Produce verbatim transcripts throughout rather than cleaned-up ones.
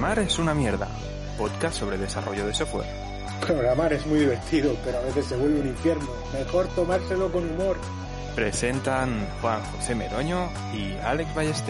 Programar es una mierda. Podcast sobre desarrollo de software. Programar es muy divertido, pero a veces se vuelve un infierno. Mejor tomárselo con humor. Presentan Juan José Meroño y Alex Ballester.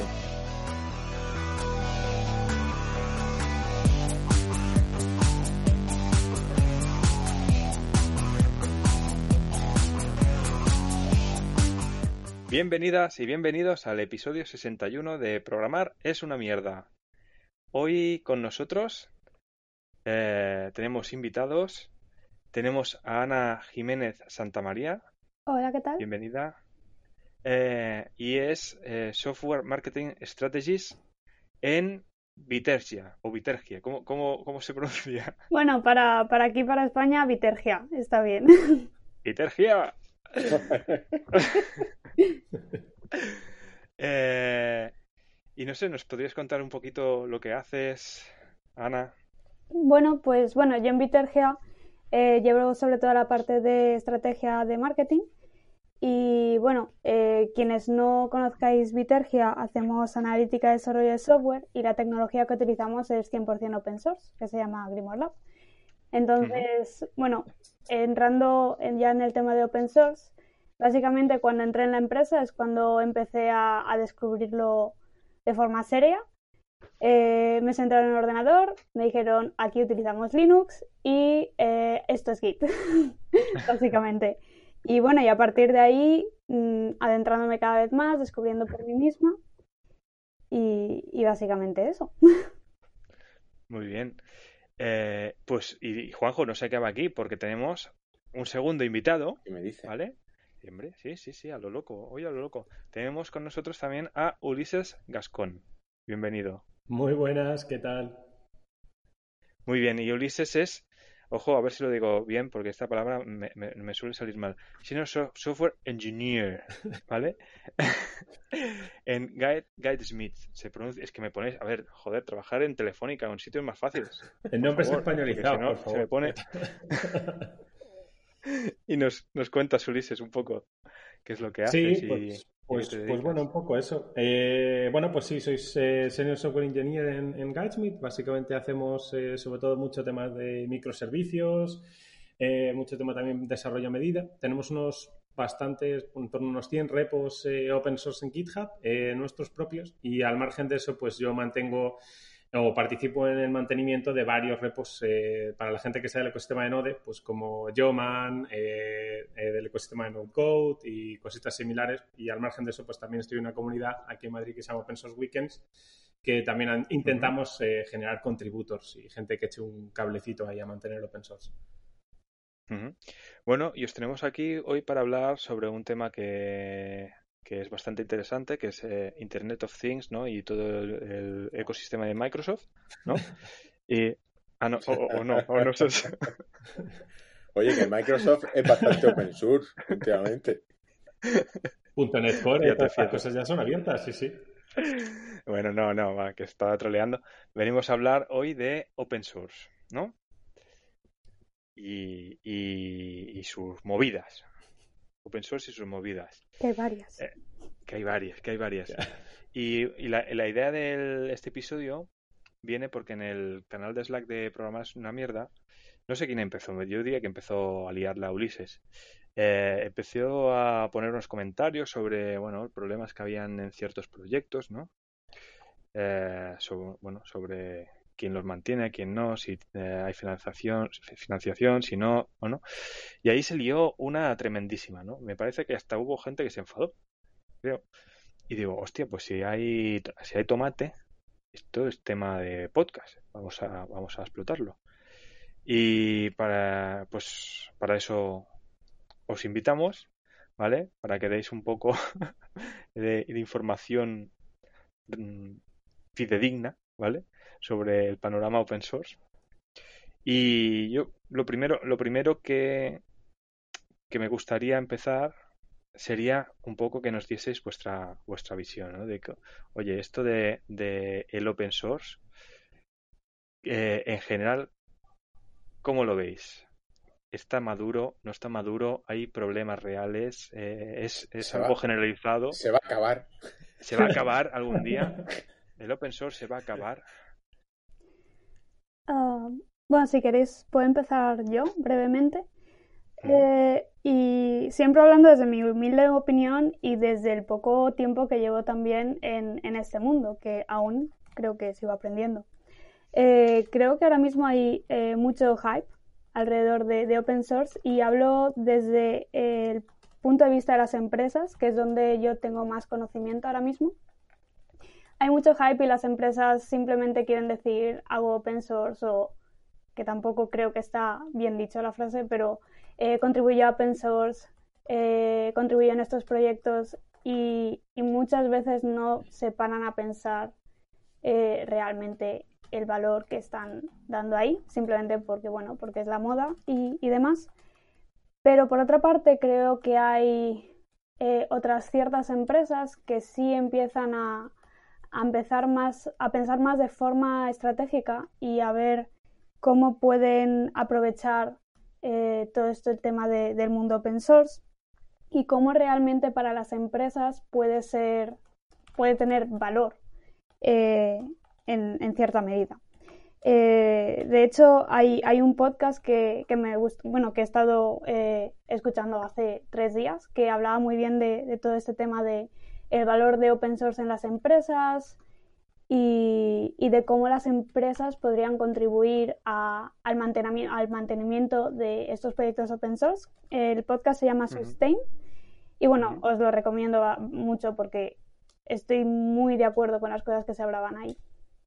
Bienvenidas y bienvenidos al episodio sesenta y uno de Programar es una mierda. Hoy con nosotros eh, tenemos invitados. Tenemos a Ana Jiménez Santamaría. Hola, ¿qué tal? Bienvenida. Eh, y es eh, Software Marketing Strategist en Vitergia, o Vitergia, ¿cómo, cómo, cómo se pronuncia? Bueno, para, para aquí, para España, Vitergia, está bien. Vitergia. eh, y no sé, ¿nos podrías contar un poquito lo que haces, Ana? Bueno, pues bueno, yo en Vitergia eh, llevo sobre todo la parte de estrategia de marketing. Y bueno, eh, quienes no conozcáis Vitergia, hacemos analítica de desarrollo de software y la tecnología que utilizamos es cien por ciento open source, que se llama Grimoire Lab. Entonces, uh-huh. bueno, entrando en, ya en el tema de open source, básicamente cuando entré en la empresa es cuando empecé a, a descubrirlo de forma seria. Eh, me sentaron en el ordenador, me dijeron aquí utilizamos Linux y eh, esto es Git, básicamente. Y bueno, y a partir de ahí, mmm, adentrándome cada vez más, descubriendo por mí misma y, y básicamente eso. Muy bien. Eh, pues, y Juanjo no se acaba aquí porque tenemos un segundo invitado. ¿Qué me dice? ¿Vale? Hombre, sí, sí, sí, a lo loco. Oye, a lo loco. Tenemos con nosotros también a Ulises Gascón. Bienvenido. Muy buenas, ¿qué tal? Muy bien, y Ulises es, ojo, a ver si lo digo bien, porque esta palabra me, me, me suele salir mal. Senior so- Software Engineer, ¿vale? En Guide, Guidesmith se pronuncia, es que me ponéis, a ver, joder, trabajar en Telefónica o en sitios más fáciles. El nombre es españolizado, si no, por favor. Se me pone... Y nos, nos cuentas, Ulises, un poco qué es lo que haces. Sí, y, pues, pues, y pues bueno, un poco eso. Eh, bueno, pues sí, soy eh, Senior Software Engineer en, en Guidesmith. Básicamente hacemos eh, sobre todo mucho temas de microservicios, eh, mucho tema también de desarrollo a medida. Tenemos unos bastantes, en torno a unos cien repos eh, open source en GitHub, eh, nuestros propios, y al margen de eso, pues yo mantengo o participo en el mantenimiento de varios repos eh, para la gente que sea del ecosistema de Node, pues como Yeoman, eh, eh, del ecosistema de Node Code y cositas similares. Y al margen de eso, pues también estoy en una comunidad aquí en Madrid que se llama Open Source Weekends, que también han, intentamos eh, generar contributors y gente que eche un cablecito ahí a mantener open source. Uh-huh. Bueno, y os tenemos aquí hoy para hablar sobre un tema que... que es bastante interesante, que es eh, Internet of Things, ¿no? Y todo el, el ecosistema de Microsoft, ¿no? Y, ah, no, o, o no, o no sé. Oye, que Microsoft es bastante open source últimamente. .NET Core, todas las cosas ya son abiertas, sí, sí. Bueno, no, no, va, que estaba troleando. Venimos a hablar hoy de open source, ¿no? Y, y, y sus movidas. Open source y sus movidas. Que hay varias. Eh, que hay varias, que hay varias. Y, y la, la idea de este episodio viene porque en el canal de Slack de Programar es una mierda, no sé quién empezó, yo diría que empezó a liarla Ulises. Eh, empezó a poner unos comentarios sobre, bueno, problemas que habían en ciertos proyectos, ¿no? Eh, sobre, bueno, sobre quién los mantiene, quién no, si eh, hay financiación, financiación, si no o no. Y ahí se lió una tremendísima, ¿no? Me parece que hasta hubo gente que se enfadó, creo. Y digo, hostia, pues si hay si hay tomate, esto es tema de podcast. Vamos a vamos a explotarlo. Y para pues para eso os invitamos, ¿vale? Para que deis un poco de, de información fidedigna, ¿vale? Sobre el panorama open source. Y yo lo primero, lo primero que, que me gustaría empezar sería un poco que nos dieseis vuestra vuestra visión, ¿no? De que, oye, esto de, de el open source, eh, en general, ¿cómo lo veis? ¿Está maduro? ¿No está maduro? ¿Hay problemas reales? Eh, ¿Es, es algo va, generalizado? Se va a acabar. ¿Se va a acabar algún día? ¿El open source se va a acabar? Uh, bueno, si queréis, puedo empezar yo brevemente. Eh, y siempre hablando desde mi humilde opinión y desde el poco tiempo que llevo también en, en este mundo, que aún creo que sigo aprendiendo. Eh, creo que ahora mismo hay eh, mucho hype alrededor de, de open source y hablo desde el punto de vista de las empresas, que es donde yo tengo más conocimiento ahora mismo. Hay mucho hype y las empresas simplemente quieren decir hago open source o, que tampoco creo que está bien dicho la frase, pero eh, contribuyo a open source, eh, contribuyo en estos proyectos y, y muchas veces no se paran a pensar eh, realmente el valor que están dando ahí, simplemente porque, bueno, porque es la moda y, y demás. Pero por otra parte creo que hay eh, otras ciertas empresas que sí empiezan a, a empezar más, a pensar más de forma estratégica y a ver cómo pueden aprovechar eh, todo esto, el tema de, del mundo open source y cómo realmente para las empresas puede ser, puede tener valor eh, en, en cierta medida. Eh, de hecho, hay, hay un podcast que, que me gusta, bueno, que he estado eh, escuchando hace tres días, que hablaba muy bien de, de todo este tema de el valor de open source en las empresas y, y de cómo las empresas podrían contribuir a, al, mantenimiento, al mantenimiento de estos proyectos open source. El podcast se llama Sustain y bueno, os lo recomiendo mucho porque estoy muy de acuerdo con las cosas que se hablaban ahí.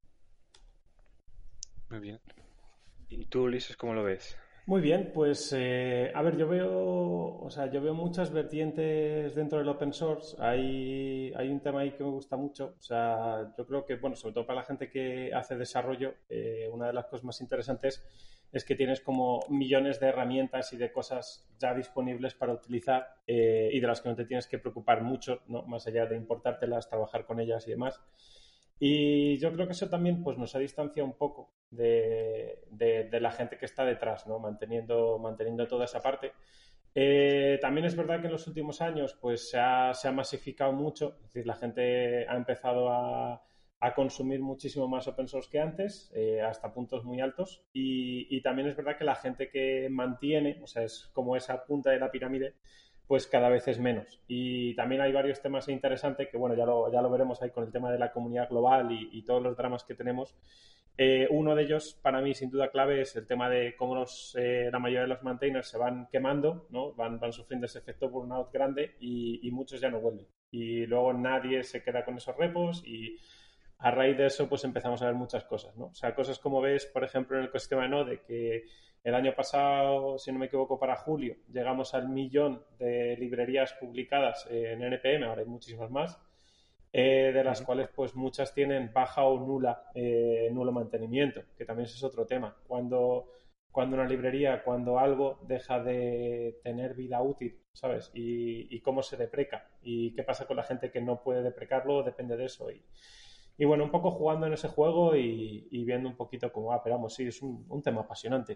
Muy bien. ¿Y tú, Ulises, cómo lo ves? Muy bien, pues eh, a ver, yo veo, o sea, yo veo muchas vertientes dentro del open source. Hay, hay un tema ahí que me gusta mucho. O sea, yo creo que, bueno, sobre todo para la gente que hace desarrollo, eh, una de las cosas más interesantes es que tienes como millones de herramientas y de cosas ya disponibles para utilizar eh, y de las que no te tienes que preocupar mucho, ¿no? Más allá de importártelas, trabajar con ellas y demás. Y yo creo que eso también pues, nos ha distanciado un poco de, de, de la gente que está detrás, ¿no? Manteniendo, manteniendo toda esa parte. Eh, también es verdad que en los últimos años pues, se, ha, se ha masificado mucho, es decir, la gente ha empezado a, a consumir muchísimo más open source que antes, eh, hasta puntos muy altos. Y, y también es verdad que la gente que mantiene, o sea, es como esa punta de la pirámide, pues cada vez es menos. Y también hay varios temas interesantes que, bueno, ya lo, ya lo veremos ahí con el tema de la comunidad global y, y todos los dramas que tenemos. Eh, uno de ellos, para mí, sin duda clave, es el tema de cómo los, eh, la mayoría de los maintainers se van quemando, ¿no? Van, van sufriendo ese efecto burnout grande y, y muchos ya no vuelven. Y luego nadie se queda con esos repos y a raíz de eso, pues empezamos a ver muchas cosas, ¿no? O sea, cosas como ves, por ejemplo, en el ecosistema de Node, que el año pasado, si no me equivoco, para julio, llegamos al millón de librerías publicadas en N P M, ahora hay muchísimas más, eh, de las cuales pues muchas tienen baja o nula, eh, nulo mantenimiento, que también es otro tema. Cuando, cuando una librería, cuando algo deja de tener vida útil, ¿sabes? Y, y cómo se depreca y qué pasa con la gente que no puede deprecarlo, depende de eso. Y, y bueno, un poco jugando en ese juego y, y viendo un poquito cómo va, pero vamos, sí, es un, un tema apasionante.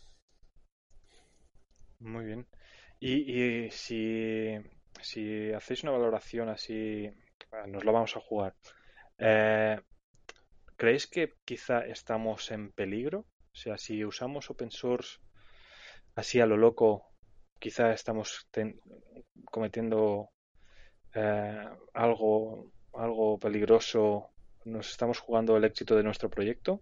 Muy bien. Y, y si, si hacéis una valoración así, nos lo vamos a jugar, eh, ¿creéis que quizá estamos en peligro? O sea, si usamos open source así a lo loco, quizá estamos ten- cometiendo eh, algo, algo peligroso, nos estamos jugando el éxito de nuestro proyecto.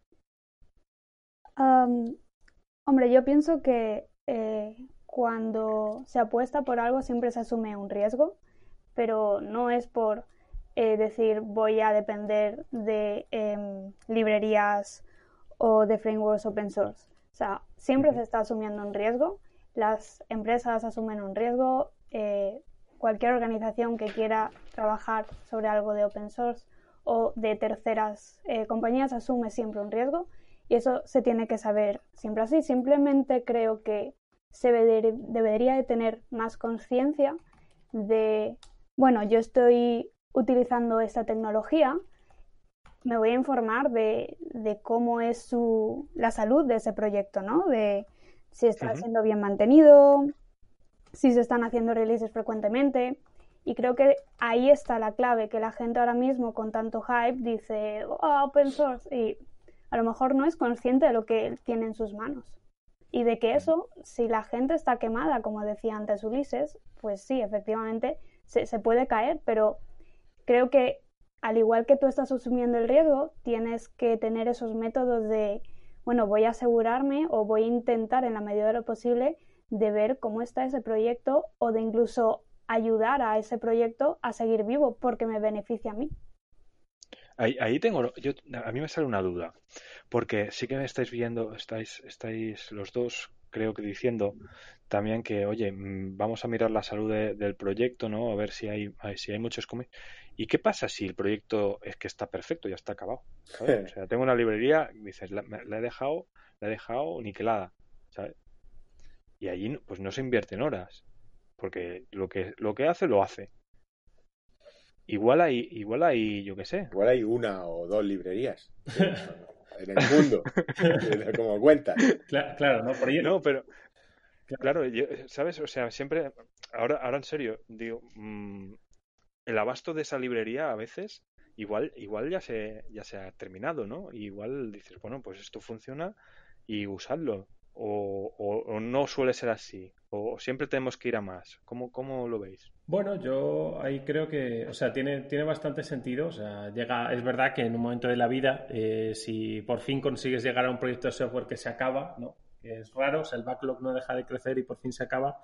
Um, hombre, yo pienso que eh, cuando se apuesta por algo siempre se asume un riesgo, pero no es por eh, decir voy a depender de eh, librerías o de frameworks open source. O sea, siempre Uh-huh. se está asumiendo un riesgo, las empresas asumen un riesgo, eh, cualquier organización que quiera trabajar sobre algo de open source o de terceras eh, compañías asume siempre un riesgo y eso se tiene que saber siempre así. Simplemente creo que se deber, debería de tener más conciencia de, bueno, yo estoy utilizando esta tecnología, me voy a informar de, de cómo es su, la salud de ese proyecto, ¿no? De si está Uh-huh. siendo bien mantenido, si se están haciendo releases frecuentemente. Y creo que ahí está la clave, que la gente ahora mismo con tanto hype dice, oh, open source. Y a lo mejor no es consciente de lo que tiene en sus manos. Y de que eso, si la gente está quemada, como decía antes Ulises, pues sí, efectivamente se, se puede caer, pero creo que al igual que tú estás asumiendo el riesgo, tienes que tener esos métodos de, bueno, voy a asegurarme o voy a intentar en la medida de lo posible de ver cómo está ese proyecto o de incluso ayudar a ese proyecto a seguir vivo porque me beneficia a mí. Ahí, ahí tengo, yo, a mí me sale una duda, porque sí que me estáis viendo, estáis, estáis los dos, creo que diciendo también que, oye, mm, vamos a mirar la salud de- del proyecto, ¿no? A ver si hay, hay- si hay muchos comis. ¿Y qué pasa si el proyecto es que está perfecto, ya está acabado? ¿Sabes? O sea, tengo una librería, dices, la, me- la he dejado, la he dejado niquelada, ¿sabes? Y allí, no- pues no se invierten horas, porque lo que, lo que hace, lo hace. Igual hay, igual hay, yo qué sé. Igual hay una o dos librerías, ¿sí? En el mundo, como cuentas. Cla- Claro, ¿no? Por ello, No, pero claro, claro, yo- ¿sabes? O sea, siempre, ahora, ahora en serio, digo, mm, el abasto de esa librería a veces, igual, igual ya se, ya se ha terminado, ¿no? Y igual dices, bueno, pues esto funciona y usadlo. O, o- o no suele ser así. O siempre tenemos que ir a más. ¿Cómo, cómo lo veis? bueno, yo ahí creo que, o sea, tiene, tiene bastante sentido. O sea, llega, es verdad que en un momento de la vida, eh, si por fin consigues llegar a un proyecto de software que se acaba, ¿no? Que es raro, o sea, el backlog no deja de crecer y por fin se acaba.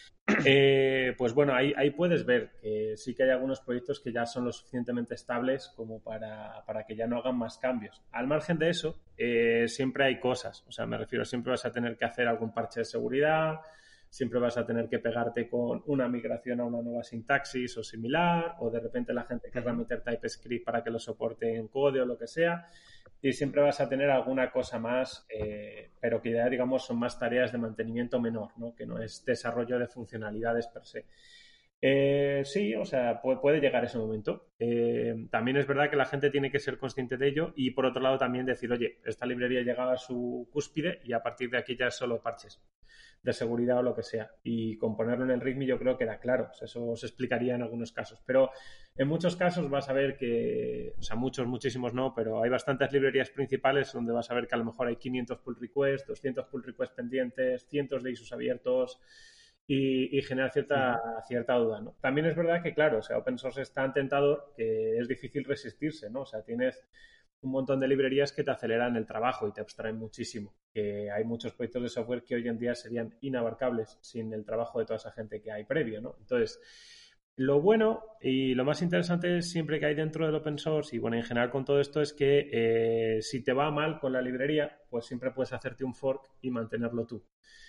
Eh, pues bueno, ahí, ahí puedes ver que sí que hay algunos proyectos que ya son lo suficientemente estables como para, para que ya no hagan más cambios. Al margen de eso, eh, siempre hay cosas. O sea, me refiero, siempre vas a tener que hacer algún parche de seguridad, siempre vas a tener que pegarte con una migración a una nueva sintaxis o similar, o de repente la gente querrá Ujú. meter TypeScript para que lo soporte en code o lo que sea. Y siempre vas a tener alguna cosa más, eh, pero que ya, digamos, son más tareas de mantenimiento menor, ¿no? Que no es desarrollo de funcionalidades per se. Eh, sí, o sea, puede, puede llegar ese momento. Eh, también es verdad que la gente tiene que ser consciente de ello y, por otro lado, también decir, oye, esta librería llega a su cúspide y a partir de aquí ya es solo parches de seguridad o lo que sea. Y con ponerlo en el README yo creo que era claro. O sea, eso se explicaría en algunos casos. Pero en muchos casos vas a ver que, o sea, muchos, muchísimos no, pero hay bastantes librerías principales donde vas a ver que a lo mejor hay quinientos pull requests, doscientos pull requests pendientes, cientos de issues abiertos y, y genera cierta, Ujú. cierta duda, ¿no? También es verdad que, claro, o sea, open source es tan tentador que es difícil resistirse, ¿no? O sea, tienes un montón de librerías que te aceleran el trabajo y te abstraen muchísimo. Que hay muchos proyectos de software que hoy en día serían inabarcables sin el trabajo de toda esa gente que hay previo, ¿no? Entonces, lo bueno y lo más interesante siempre que hay dentro del open source y bueno, en general con todo esto es que eh, si te va mal con la librería, pues siempre puedes hacerte un fork y mantenerlo tú.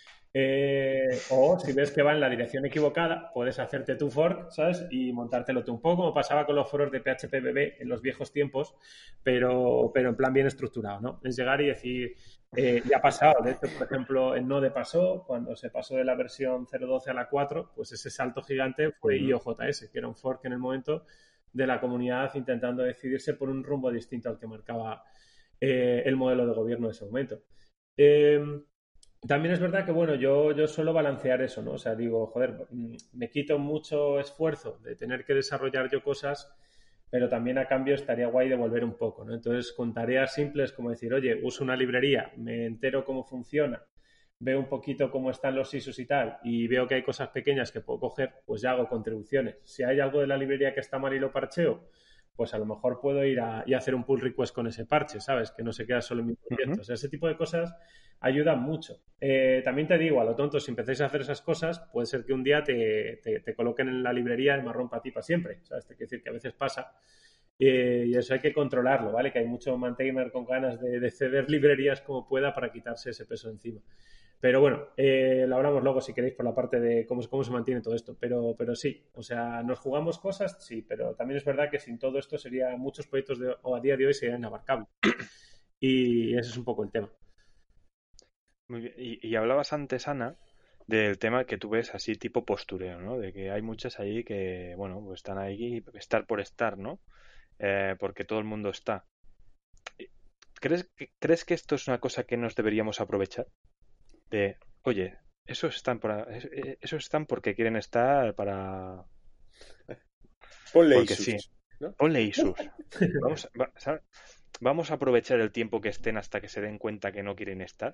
Eh, o si ves que va en la dirección equivocada, puedes hacerte tu fork, ¿sabes? Y montártelo tú un poco, como pasaba con los foros de P H P B B en los viejos tiempos, pero, pero en plan bien estructurado, ¿no? Es llegar y decir, eh, ya ha pasado, de hecho, por ejemplo, en Node pasó, cuando se pasó de la versión cero punto doce a la cuatro, pues ese salto gigante fue Ujú. I O J S, que era un fork en el momento de la comunidad intentando decidirse por un rumbo distinto al que marcaba eh, el modelo de gobierno de ese momento. Eh, también es verdad que, bueno, yo, yo suelo balancear eso, ¿no? O sea, digo, joder, mm, me quito mucho esfuerzo de tener que desarrollar yo cosas, pero también a cambio estaría guay devolver un poco, ¿no? Entonces, con tareas simples como decir, oye, uso una librería, me entero cómo funciona, veo un poquito cómo están los ISOs y tal, y veo que hay cosas pequeñas que puedo coger, pues ya hago contribuciones. Si hay algo de la librería que está mal y lo parcheo, pues a lo mejor puedo ir a, y hacer un pull request con ese parche, ¿sabes? Que no se queda solo en mi proyecto. Ujú. O sea, ese tipo de cosas ayudan mucho. Eh, también te digo, a lo tonto, si empezáis a hacer esas cosas, puede ser que un día te, te, te coloquen en la librería el marrón para ti para siempre. ¿Sabes? Te quiere decir que a veces pasa. Eh, y eso hay que controlarlo, ¿vale? Que hay mucho maintainer con ganas de, de ceder librerías como pueda para quitarse ese peso encima. Pero bueno, eh, lo hablamos luego si queréis por la parte de cómo, cómo se mantiene todo esto. Pero, pero sí, o sea, nos jugamos cosas, sí, pero también es verdad que sin todo esto sería muchos proyectos de, o a día de hoy serían inabarcables. Y ese es un poco el tema. Muy bien. Y, y hablabas antes, Ana, del tema que tú ves así tipo postureo, ¿no? De que hay muchas ahí que, bueno, pues están ahí estar por estar, ¿no? Eh, porque todo el mundo está. ¿Crees que, ¿Crees que esto es una cosa que nos deberíamos aprovechar? De, oye, esos están, por, esos están porque quieren estar para... Ponle Porque sí. Isus, ¿no? Ponle Isus. Vamos, va, ¿sabes? ¿Vamos a aprovechar el tiempo que estén hasta que se den cuenta que no quieren estar?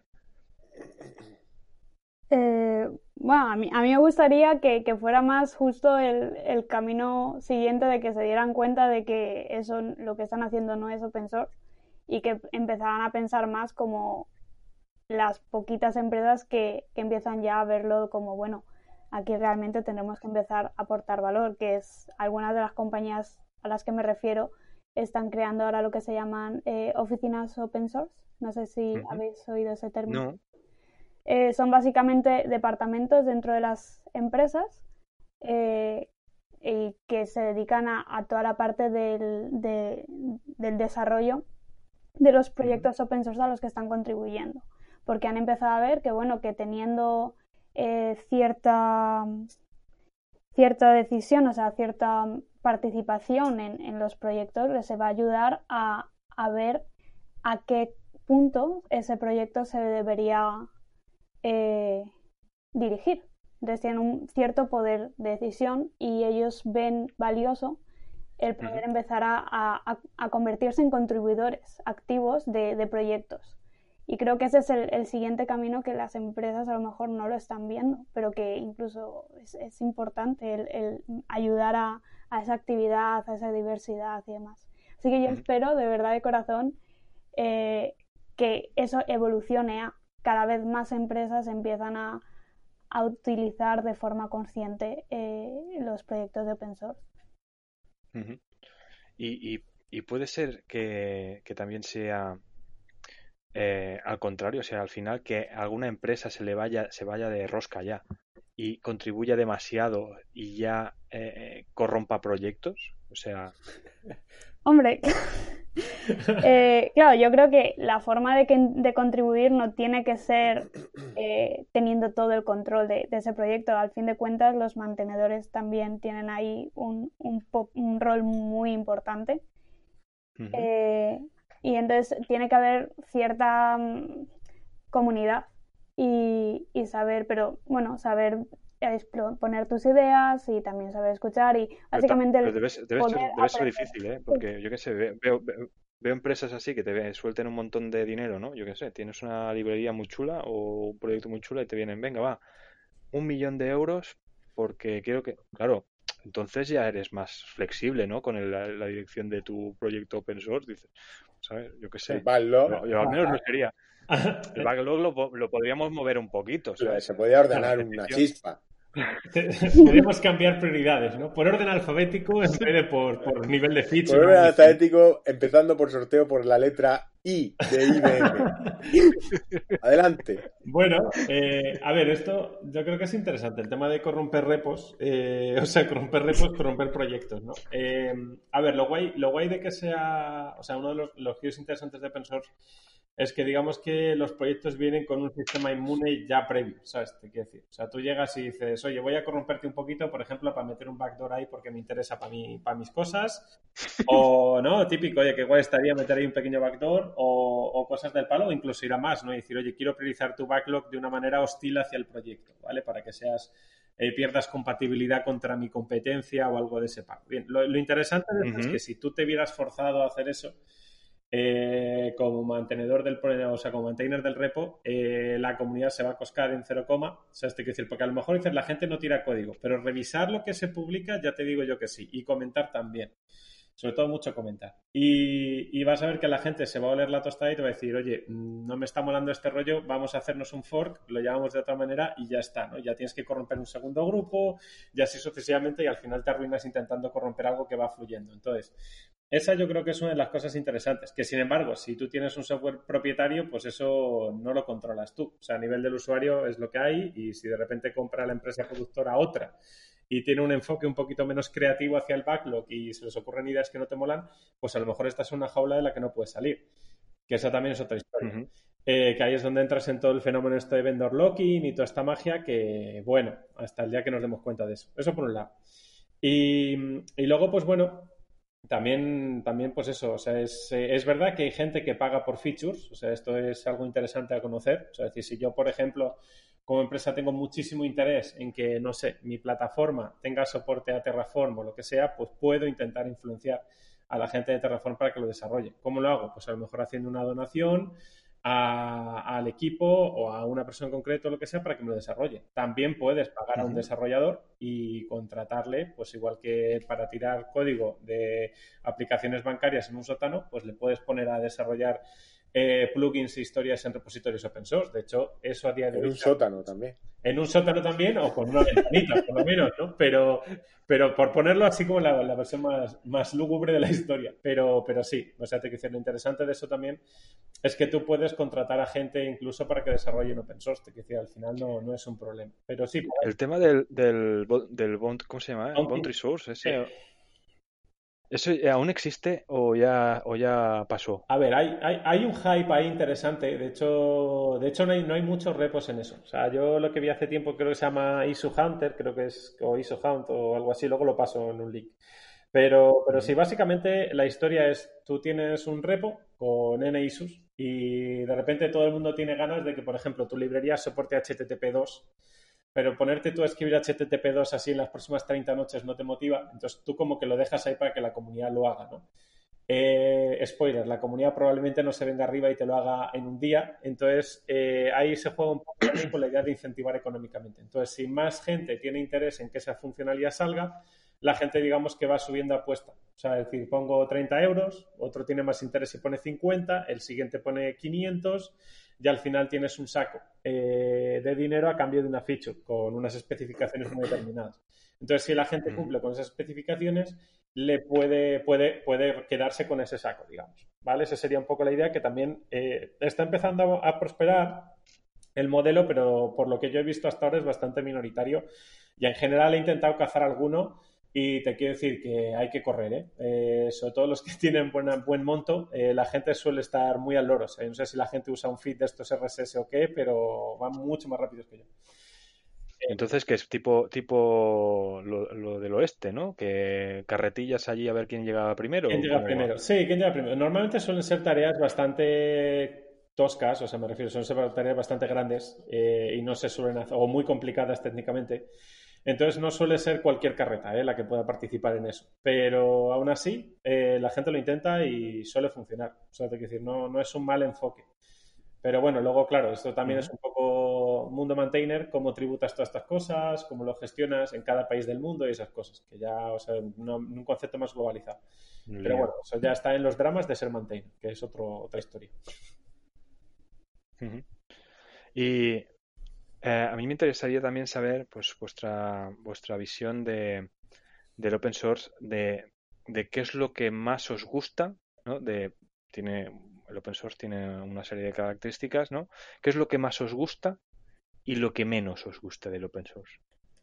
Eh, bueno, a mí, a mí me gustaría que, que fuera más justo el, el camino siguiente, de que se dieran cuenta de que eso, lo que están haciendo no es open source, y que empezaran a pensar más como las poquitas empresas que, que empiezan ya a verlo como, bueno, aquí realmente tenemos que empezar a aportar valor, que es algunas de las compañías a las que me refiero están creando ahora lo que se llaman eh, oficinas open source. No sé si Ujú. habéis oído ese término. No. Eh, son básicamente departamentos dentro de las empresas eh, y que se dedican a, a toda la parte del, de, del desarrollo de los proyectos Ujú. open source a los que están contribuyendo, porque han empezado a ver que, bueno, que teniendo eh, cierta cierta decisión, o sea, cierta participación en, en los proyectos, les va a ayudar a, a ver a qué punto ese proyecto se debería eh, dirigir. Entonces tienen un cierto poder de decisión y ellos ven valioso el poder Ujú. empezar a, a, a convertirse en contribuidores activos de, de proyectos. Y creo que ese es el, el siguiente camino, que las empresas a lo mejor no lo están viendo, pero que incluso es, es importante el, el ayudar a, a esa actividad, a esa diversidad y demás. Así que yo Ujú. espero de verdad de corazón eh, que eso evolucione a cada vez más empresas empiezan a, a utilizar de forma consciente eh, los proyectos de open source. Ujú. Y, y, y puede ser que, que también sea eh, al contrario, o sea, al final que alguna empresa se le vaya, se vaya de rosca ya y contribuya demasiado y ya eh, corrompa proyectos. O sea, Hombre, eh, claro, yo creo que la forma de, que, de contribuir no tiene que ser eh, teniendo todo el control de, de, ese proyecto. Al fin de cuentas, los mantenedores también tienen ahí un, un, un rol muy importante. uh-huh. Eh, y entonces tiene que haber cierta um, comunidad y, y saber, pero bueno, saber poner tus ideas y también saber escuchar y básicamente pero, el pero debe, debe, poder ser, debe ser aprender. difícil, ¿eh? Porque yo qué sé, veo, veo, veo empresas así que te suelten un montón de dinero, ¿no? Yo qué sé, tienes una librería muy chula o un proyecto muy chulo y te vienen, venga, va, un millón de euros porque quiero que, claro, entonces ya eres más flexible, ¿no? Con el, la, la dirección de tu proyecto open source, dices, ¿sabes? Yo qué El sé. backlog. Yo, yo al menos no sería. El backlog lo, lo podríamos mover un poquito, ¿sabes? Se podía La ordenar una repetición. chispa. Podemos cambiar prioridades, ¿no? Por orden alfabético en vez de por, por nivel de feature. Por orden alfabético, empezando por sorteo por la letra I de I B M. Adelante. Bueno, eh, a ver, esto yo creo que es interesante, el tema de corromper repos, eh, o sea, corromper repos, corromper proyectos, ¿no? Eh, a ver, lo guay, lo guay de que sea, o sea, uno de los, los giros interesantes de open source es que digamos que los proyectos vienen con un sistema inmune ya previo, ¿sabes? Te quiero decir. O sea, tú llegas y dices, oye, voy a corromperte un poquito, por ejemplo, para meter un backdoor ahí porque me interesa para mí, para mis cosas. O, ¿no? Típico, oye, que igual estaría meter ahí un pequeño backdoor o, o cosas del palo, o incluso ir a más, ¿no? Y decir, oye, quiero priorizar tu backlog de una manera hostil hacia el proyecto, ¿vale? Para que seas, eh, pierdas compatibilidad contra mi competencia o algo de ese palo. Bien, lo, lo interesante de esto uh-huh. es que si tú te vieras forzado a hacer eso, Eh, como mantenedor del o sea, como maintainer del repo, eh, la comunidad se va a coscar en cero coma. O sea, esto quiere decir, porque a lo mejor dices, la gente no tira código, pero revisar lo que se publica, ya te digo yo que sí, y comentar también. Sobre todo mucho comentar. Y, y vas a ver que la gente se va a oler la tostada y te va a decir, oye, no me está molando este rollo, vamos a hacernos un fork, lo llamamos de otra manera y ya está, ¿no? Ya tienes que corromper un segundo grupo, y así sucesivamente, y al final te arruinas intentando corromper algo que va fluyendo. Entonces, esa yo creo que es una de las cosas interesantes, que sin embargo, si tú tienes un software propietario, pues eso no lo controlas tú. O sea, a nivel del usuario es lo que hay, y si de repente compra la empresa productora otra y tiene un enfoque un poquito menos creativo hacia el backlog y se les ocurren ideas que no te molan, pues a lo mejor estás en una jaula de la que no puedes salir. Que esa también es otra historia. Uh-huh. Eh, que ahí es donde entras en todo el fenómeno esto de vendor locking y toda esta magia que, bueno, hasta el día que nos demos cuenta de eso. Eso por un lado. Y, y luego, pues bueno, también, también pues eso, o sea, es, es verdad que hay gente que paga por features, o sea, esto es algo interesante a conocer. O sea, es decir, si yo, por ejemplo, como empresa tengo muchísimo interés en que, no sé, mi plataforma tenga soporte a Terraform o lo que sea, pues puedo intentar influenciar a la gente de Terraform para que lo desarrolle. ¿Cómo lo hago? Pues a lo mejor haciendo una donación a, al equipo o a una persona en concreto, lo que sea, para que me lo desarrolle. También puedes pagar a un desarrollador y contratarle, pues igual que para tirar código de aplicaciones bancarias en un sótano, pues le puedes poner a desarrollar eh, plugins e historias en repositorios open source. De hecho, eso a día de hoy... En un sótano también. En un sótano también, o con una ventanita, por lo menos, ¿no? Pero, pero por ponerlo así como la, la versión más, más lúgubre de la historia. Pero, pero sí, o sea, te quiero decir, lo interesante de eso también es que tú puedes contratar a gente incluso para que desarrollen open source. Te quiero decir, al final no, no es un problema. Pero sí. El tema del, del, del Bond, ¿cómo se llama? Bounty. Bond Resource, ese... Sí. ¿Eso aún existe o ya, o ya pasó? A ver, hay, hay, hay un hype ahí interesante. De hecho, de hecho no, hay, no hay muchos repos en eso. O sea, yo lo que vi hace tiempo creo que se llama Issue Hunter, creo que es, o Issue Hunt o algo así, luego lo paso en un link. Pero, pero sí, básicamente la historia es, tú tienes un repo con N issues y de repente todo el mundo tiene ganas de que, por ejemplo, tu librería soporte H T T P dos, pero ponerte tú a escribir H T T P dos así en las próximas treinta noches no te motiva, entonces tú como que lo dejas ahí para que la comunidad lo haga, ¿no? Eh, spoiler, la comunidad probablemente no se venga arriba y te lo haga en un día, entonces eh, ahí se juega un poco también con la idea de incentivar económicamente. Entonces, si más gente tiene interés en que esa funcionalidad salga, la gente digamos que va subiendo apuesta. O sea, es decir, pongo treinta euros, otro tiene más interés y pone cincuenta, el siguiente pone quinientos y al final tienes un saco eh, de dinero a cambio de una feature con unas especificaciones muy determinadas. Entonces, si la gente cumple con esas especificaciones, le puede, puede, puede quedarse con ese saco, digamos. ¿Vale? Esa sería un poco la idea, que también eh, está empezando a, a prosperar el modelo, pero por lo que yo he visto hasta ahora es bastante minoritario y en general he intentado cazar alguno y te quiero decir que hay que correr, ¿eh? Eh, sobre todo los que tienen buena, buen monto, eh, la gente suele estar muy al loro. O sea, no sé si la gente usa un feed de estos R S S o qué, pero van mucho más rápidos que yo. Entonces, que es tipo tipo lo, lo del oeste, ¿no? Que carretillas allí a ver quién llega primero. ¿Quién llega primero? Va? Sí, ¿quién llega primero? Normalmente suelen ser tareas bastante toscas, o sea, me refiero, suelen ser tareas bastante grandes eh, y no se suelen hacer, o muy complicadas técnicamente. Entonces no suele ser cualquier carreta eh, la que pueda participar en eso. Pero aún así, eh, la gente lo intenta y suele funcionar. O sea, te quiero decir, no, no es un mal enfoque. Pero bueno, luego, claro, esto también uh-huh. es un poco mundo maintainer, cómo tributas todas estas cosas, cómo lo gestionas en cada país del mundo y esas cosas, que ya, o sea, no, un concepto más globalizado. Bien. Pero bueno, eso ya está en los dramas de ser maintainer, que es otro, otra historia. Uh-huh. Y eh, a mí me interesaría también saber, pues, vuestra vuestra visión de del open source, de, de qué es lo que más os gusta, ¿no? De tiene el open source tiene una serie de características, ¿no? ¿Qué es lo que más os gusta y lo que menos os gusta del open source?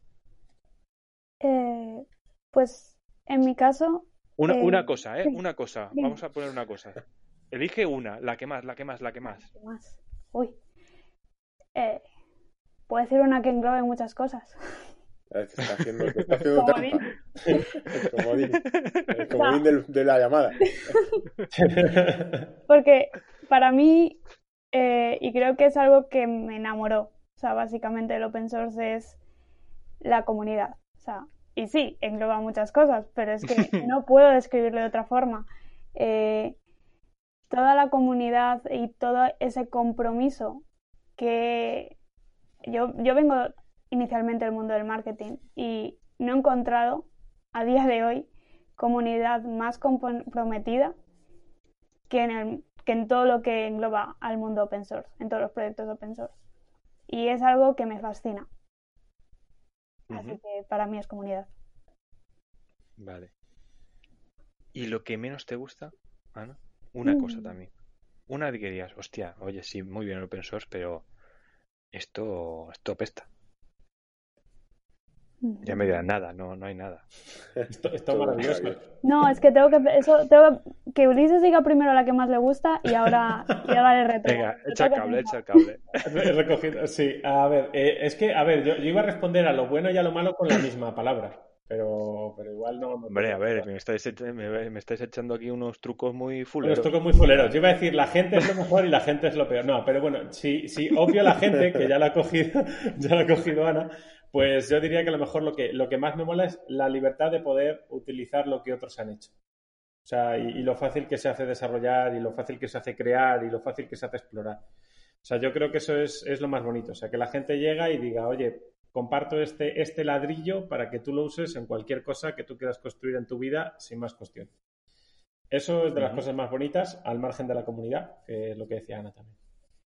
Eh, pues en mi caso... Una, eh, una cosa, ¿eh? Sí. Una cosa. Bien. Vamos a poner una cosa. Elige una, la que más, la que más, la que más. ¿Qué más? Uy. Eh, puedo decir una que englobe muchas cosas. Te está haciendo, te está haciendo trampa. El comodín. El comodín del, de la llamada. Porque para mí, eh, y creo que es algo que me enamoró, o sea, básicamente el open source es la comunidad. O sea, y sí, engloba muchas cosas, pero es que no puedo describirlo de otra forma. Eh, toda la comunidad y todo ese compromiso que yo, yo vengo inicialmente del mundo del marketing y no he encontrado a día de hoy comunidad más comprometida que en, el, que en todo lo que engloba al mundo open source, en todos los proyectos open source. Y es algo que me fascina. Uh-huh. Así que para mí es comunidad. Vale. ¿Y lo que menos te gusta, Ana? Una mm. cosa también. Una que dirías, hostia, oye, sí, muy bien el open source, pero esto, esto pesta. Ya me dirán nada, no, no hay nada. Esto, esto es maravilloso. No, es que tengo que eso, tengo que, que Ulises diga primero la que más le gusta y ahora ya vale el reto. Venga, echa el cable, echa el cable. He recogido, sí, a ver, eh, es que, a ver, yo, yo iba a responder a lo bueno y a lo malo con la misma palabra, pero, pero igual no. no Hombre, a ver, me estáis, me, me estáis echando aquí unos trucos muy fuleros. Unos trucos muy fuleros. Yo iba a decir, la gente es lo mejor y la gente es lo peor. No, pero bueno, sí, sí, obvio la gente, que ya la ha cogido, ya la ha cogido Ana. Pues yo diría que a lo mejor lo que, lo que más me mola es la libertad de poder utilizar lo que otros han hecho. O sea, y, y lo fácil que se hace desarrollar y lo fácil que se hace crear y lo fácil que se hace explorar. O sea, yo creo que eso es, es lo más bonito. O sea, que la gente llega y diga, oye, comparto este, este ladrillo para que tú lo uses en cualquier cosa que tú quieras construir en tu vida sin más cuestión. Eso es de las Ujú. cosas más bonitas al margen de la comunidad, que es lo que decía Ana también.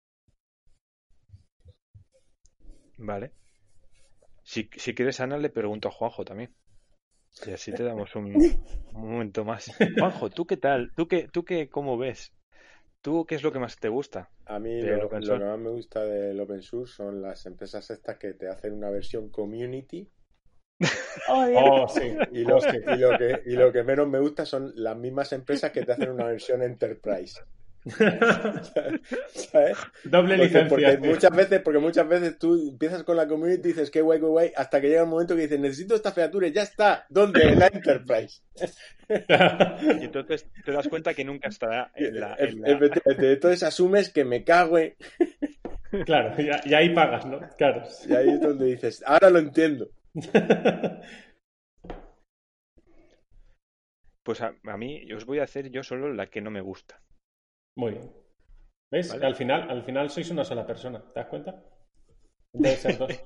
Vale. Si, si quieres, Ana, le pregunto a Juanjo también. Y así te damos un, un momento más. Juanjo, ¿tú qué tal? ¿Tú qué, tú qué, cómo ves? ¿Tú qué es lo que más te gusta A mí del lo, open lo que source? más me gusta del open source son las empresas estas que te hacen una versión community Oh, Dios. Oh, sí. y lo, Oh, sí. y lo que, y lo que menos me gusta son las mismas empresas que te hacen una versión enterprise. ¿Sabes? Doble Porque, licencia. porque tío. muchas veces, porque muchas veces tú empiezas con la community y dices qué guay, qué guay, hasta que llega un momento que dices necesito esta feature, ya está. ¿Dónde? En la enterprise. Y entonces te das cuenta que nunca estará en la... E- En la... Efectivamente, entonces asumes que me cago en... Claro, y, y ahí pagas, ¿no? Claro. Y ahí es donde dices, ahora lo entiendo. Pues a, a mí, os voy a hacer yo solo la que no me gusta. Muy bien. ¿Ves? ¿Vale? Al final, al final sois una sola persona. ¿Te das cuenta? Debe ser dos.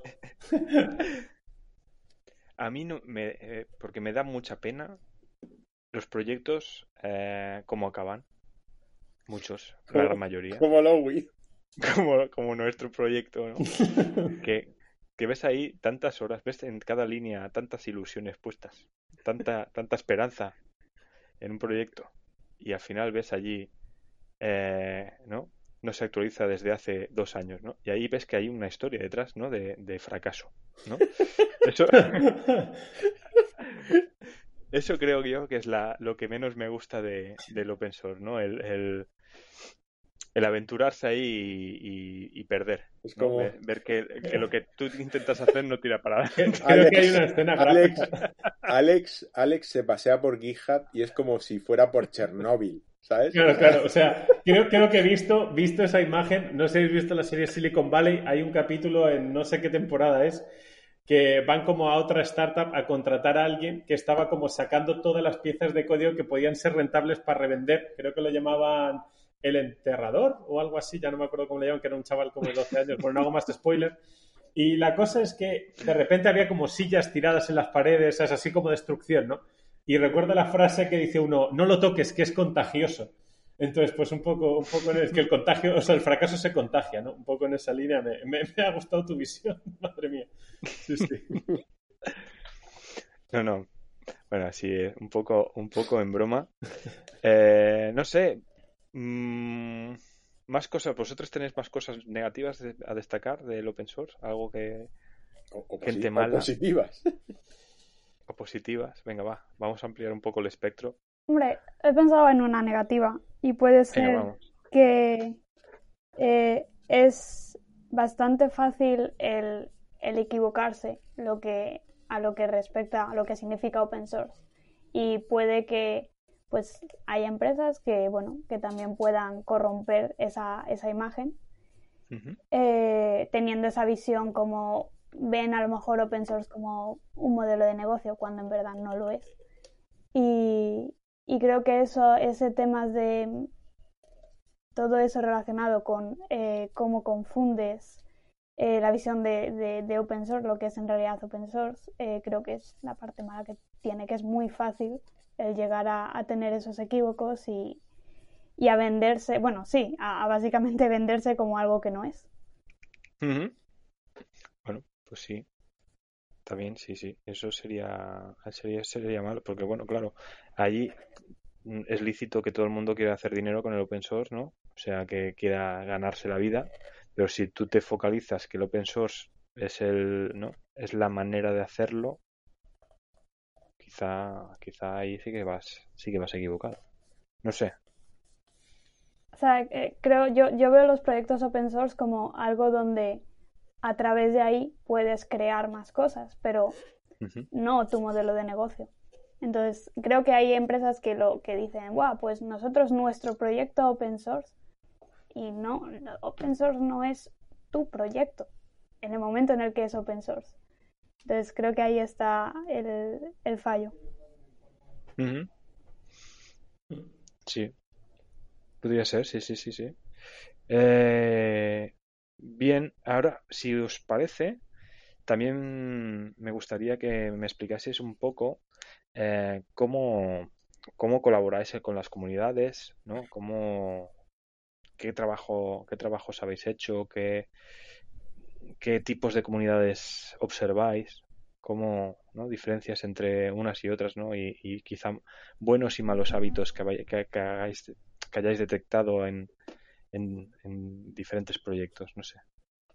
A mí no me... eh, porque me da mucha pena los proyectos eh, como acaban. Muchos, la gran Como, mayoría. como Lowy. Como, como nuestro proyecto, ¿no? Que, que ves ahí tantas horas, ves en cada línea tantas ilusiones puestas, tanta, tanta esperanza en un proyecto y al final ves allí, eh, ¿no? No se actualiza desde hace dos años, ¿no? Y ahí ves que hay una historia detrás, ¿no? De, de fracaso, ¿no? Eso, eso creo yo que es la, lo que menos me gusta de, del open source, ¿no? El, el, el aventurarse ahí y, y- y perder, Es ¿no? como Ver, ver que, que lo que tú intentas hacer no tira para adelante. Creo que hay Alex, una escena Alex, gráfica. Alex, Alex se pasea por GitHub y es como si fuera por Chernóbil, ¿sabes? Claro, claro. O sea, creo, creo que he visto, visto esa imagen. No sé si habéis visto la serie Silicon Valley. Hay un capítulo en no sé qué temporada es, que van como a otra startup a contratar a alguien que estaba como sacando todas las piezas de código que podían ser rentables para revender. Creo que lo llamaban el enterrador o algo así, ya no me acuerdo cómo le llaman, que era un chaval como de doce años. Bueno, no hago más spoiler. Y la cosa es que de repente había como sillas tiradas en las paredes, es así como destrucción, ¿no? Y recuerdo la frase que dice uno, no lo toques, que es contagioso. Entonces, pues un poco, un poco en el que el contagio, o sea, el fracaso se contagia, ¿no? Un poco en esa línea. Me, me, me ha gustado tu visión, madre mía. Sí, sí. No, no. Bueno, así eh, un poco, un poco en broma. Eh, no sé. mm, más cosas. ¿Vosotros tenéis más cosas negativas de- a destacar del open source? Algo que O, o gente posi- o mala positivas. o positivas. Venga, va. Vamos a ampliar un poco el espectro. Hombre, he pensado en una negativa y puede Venga, ser vamos. que eh, es bastante fácil el, el equivocarse lo que, a lo que respecta a lo que significa open source. Y puede que pues haya empresas que bueno que también puedan corromper esa, esa imagen Ujú. eh, teniendo esa visión como ven a lo mejor open source como un modelo de negocio cuando en verdad no lo es. Y, y creo que eso, ese tema de todo eso relacionado con eh, cómo confundes eh, la visión de, de, de open source, lo que es en realidad open source, eh, creo que es la parte mala que tiene, que es muy fácil el llegar a, a tener esos equívocos y, y a venderse, bueno, sí, a, a básicamente venderse como algo que no es. Ujú. Bueno, pues sí. Está bien, sí, sí. Eso sería, sería, sería malo, porque bueno, claro, allí mm, es lícito que todo el mundo quiera hacer dinero con el open source, ¿no? O sea, que quiera ganarse la vida, pero si tú te focalizas que el open source es el, ¿no? Es la manera de hacerlo, quizá, quizá ahí sí que vas, sí que vas equivocado. No sé. O sea, eh, creo, yo, yo veo los proyectos open source como algo donde a través de ahí puedes crear más cosas, pero Ujú. no tu modelo de negocio. Entonces, creo que hay empresas que lo que dicen, "Buah, pues nosotros nuestro proyecto open source", y no, open source no es tu proyecto en el momento en el que es open source. Entonces, creo que ahí está el, el fallo. Ujú. Sí, podría ser, sí, sí, sí, sí. Eh, bien, ahora, si os parece, también me gustaría que me explicaseis un poco eh, cómo, cómo colaboráis con las comunidades, ¿no? Cómo, qué trabajo, qué trabajos habéis hecho, qué, qué tipos de comunidades observáis, cómo, ¿no? Diferencias entre unas y otras, ¿no? Y, y quizá buenos y malos hábitos que, vay- que, que hagáis- que hayáis detectado en, en, en diferentes proyectos, no sé.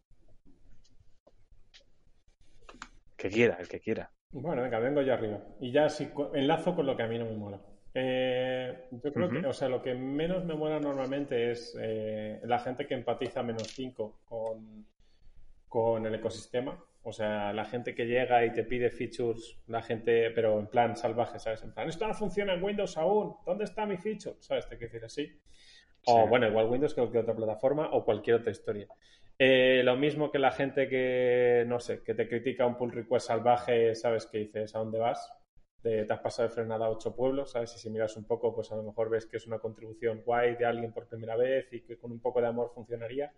Que quiera, el que quiera. Bueno, venga, vengo yo arriba. Y ya sí co- enlazo con lo que a mí no me mola. Eh, yo creo que, Ujú. o sea, lo que menos me mola normalmente es eh, la gente que empatiza menos cinco con, con el ecosistema. O sea, la gente que llega y te pide features, la gente, pero en plan salvaje, ¿sabes? En plan, esto no funciona en Windows aún, ¿dónde está mi feature? ¿Sabes? Te quiero decir así. Sí, O bueno, igual Windows que cualquier otra plataforma o cualquier otra historia. Eh, lo mismo que la gente que, no sé, que te critica un pull request salvaje, ¿sabes? Que dices, ¿a dónde vas? Te, te has pasado de frenada a ocho pueblos, ¿sabes? Y si miras un poco, pues a lo mejor ves que es una contribución guay de alguien por primera vez y que con un poco de amor funcionaría.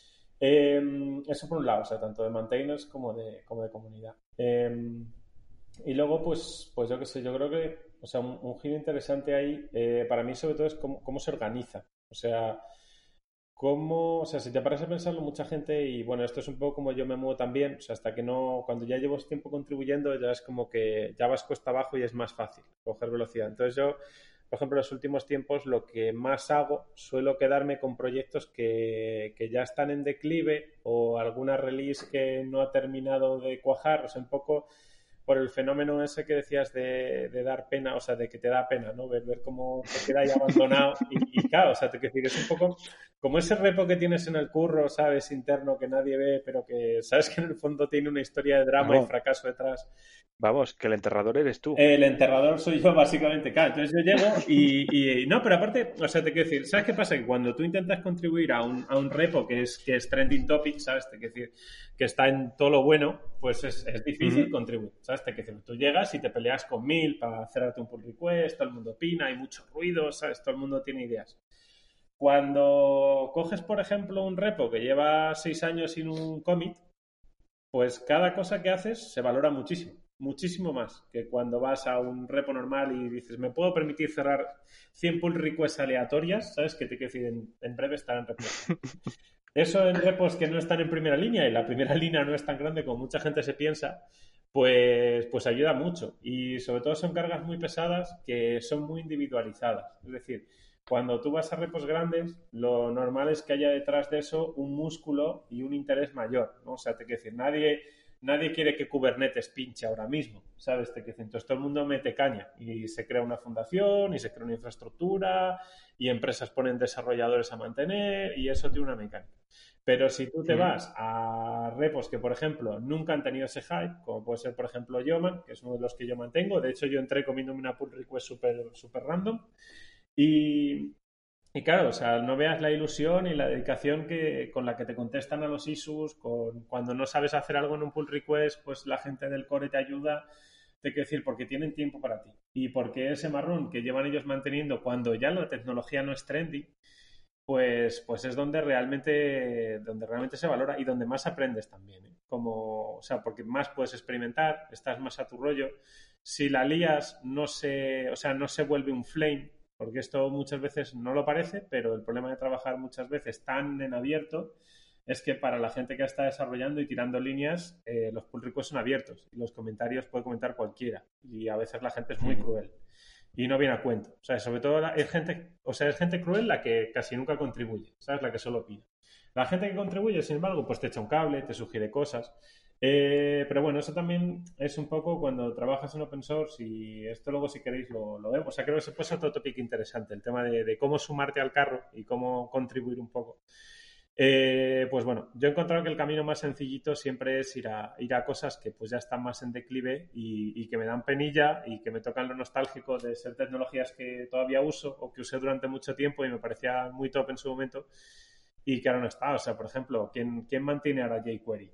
Eh, eso por un lado, o sea, tanto de maintainers como de, como de comunidad. Eh, y luego, pues, pues yo qué sé, yo creo que, o sea, un, un giro interesante ahí, eh, para mí sobre todo es cómo, cómo se organiza. O sea, cómo, o sea, si te paras a pensarlo, mucha gente, y bueno, esto es un poco como yo me muevo también, o sea, hasta que no, cuando ya llevo tiempo contribuyendo, ya es como que ya vas cuesta abajo y es más fácil coger velocidad. Entonces yo, por ejemplo, en los últimos tiempos lo que más hago, suelo quedarme con proyectos que, que ya están en declive o alguna release que no ha terminado de cuajar, o sea, un poco por el fenómeno ese que decías de, de dar pena, o sea, de que te da pena, ¿no? Ver, ver cómo te queda ahí abandonado y, y claro, o sea, te quiero decir, es un poco como ese repo que tienes en el curro, ¿sabes? Interno que nadie ve, pero que sabes que en el fondo tiene una historia de drama y vamos, fracaso detrás. vamos, que el enterrador eres tú. El enterrador soy yo, básicamente, claro. Entonces yo llego y, y- no, pero aparte, o sea, te quiero decir, ¿sabes qué pasa? Que cuando tú intentas contribuir a un, a un repo que es, que es trending topic, ¿sabes? Te quiero decir, que está en todo lo bueno, pues es, es difícil Ujú. contribuir, ¿sabes? Te quiero decir, tú llegas y te peleas con mil para cerrarte un pull request, todo el mundo opina, hay mucho ruido, ¿sabes? Todo el mundo tiene ideas. Cuando coges, por ejemplo, un repo que lleva seis años sin un commit, pues cada cosa que haces se valora muchísimo, muchísimo más que cuando vas a un repo normal y dices, me puedo permitir cerrar cien pull requests aleatorias, ¿sabes? Que te quiero decir, en, en breve estarán repletas. Eso en repos que no están en primera línea y la primera línea no es tan grande como mucha gente se piensa, pues, pues ayuda mucho. Y sobre todo son cargas muy pesadas que son muy individualizadas. Es decir, cuando tú vas a repos grandes, lo normal es que haya detrás de eso un músculo y un interés mayor, ¿no? O sea, te quiero decir, nadie, nadie quiere que Kubernetes pinche ahora mismo, ¿sabes? Te quiero decir, entonces todo el mundo mete caña y se crea una fundación y se crea una infraestructura y empresas ponen desarrolladores a mantener y eso tiene una mecánica. Pero si tú te Ujú. vas a repos que, por ejemplo, nunca han tenido ese hype, como puede ser, por ejemplo, Yoman, que es uno de los que yo mantengo, de hecho yo entré comiéndome una pull request súper super random, y, y claro, o sea, no veas la ilusión y la dedicación que, con la que te contestan a los issues, con, cuando no sabes hacer algo en un pull request, pues la gente del core te ayuda, te quiero decir, porque tienen tiempo para ti. Y porque ese marrón que llevan ellos manteniendo cuando ya la tecnología no es trendy, pues, pues es donde realmente, donde realmente se valora y donde más aprendes también, ¿eh? Como, o sea, porque más puedes experimentar, estás más a tu rollo. Si la lías, no se, o sea, no se vuelve un flame, porque esto muchas veces no lo parece, pero el problema de trabajar muchas veces tan en abierto es que para la gente que está desarrollando y tirando líneas, eh, los pull requests son abiertos y los comentarios puede comentar cualquiera y a veces la gente es muy Ujú. cruel y no viene a cuento. O sea, sobre todo la, es gente, o sea, es gente cruel la que casi nunca contribuye, ¿sabes? La que solo opina. La gente que contribuye, sin embargo, pues te echa un cable, te sugiere cosas. Eh, pero bueno, eso también es un poco cuando trabajas en open source y esto luego si queréis lo, lo vemos. O sea, creo que ese puede ser otro tópico interesante, el tema de, de cómo sumarte al carro y cómo contribuir un poco. Eh, pues bueno, yo he encontrado que el camino más sencillito siempre es ir a, ir a cosas que pues ya están más en declive y, y que me dan penilla y que me tocan lo nostálgico de ser tecnologías que todavía uso o que usé durante mucho tiempo y me parecía muy top en su momento y que ahora no está. O sea, por ejemplo, ¿quién, quién mantiene ahora jQuery?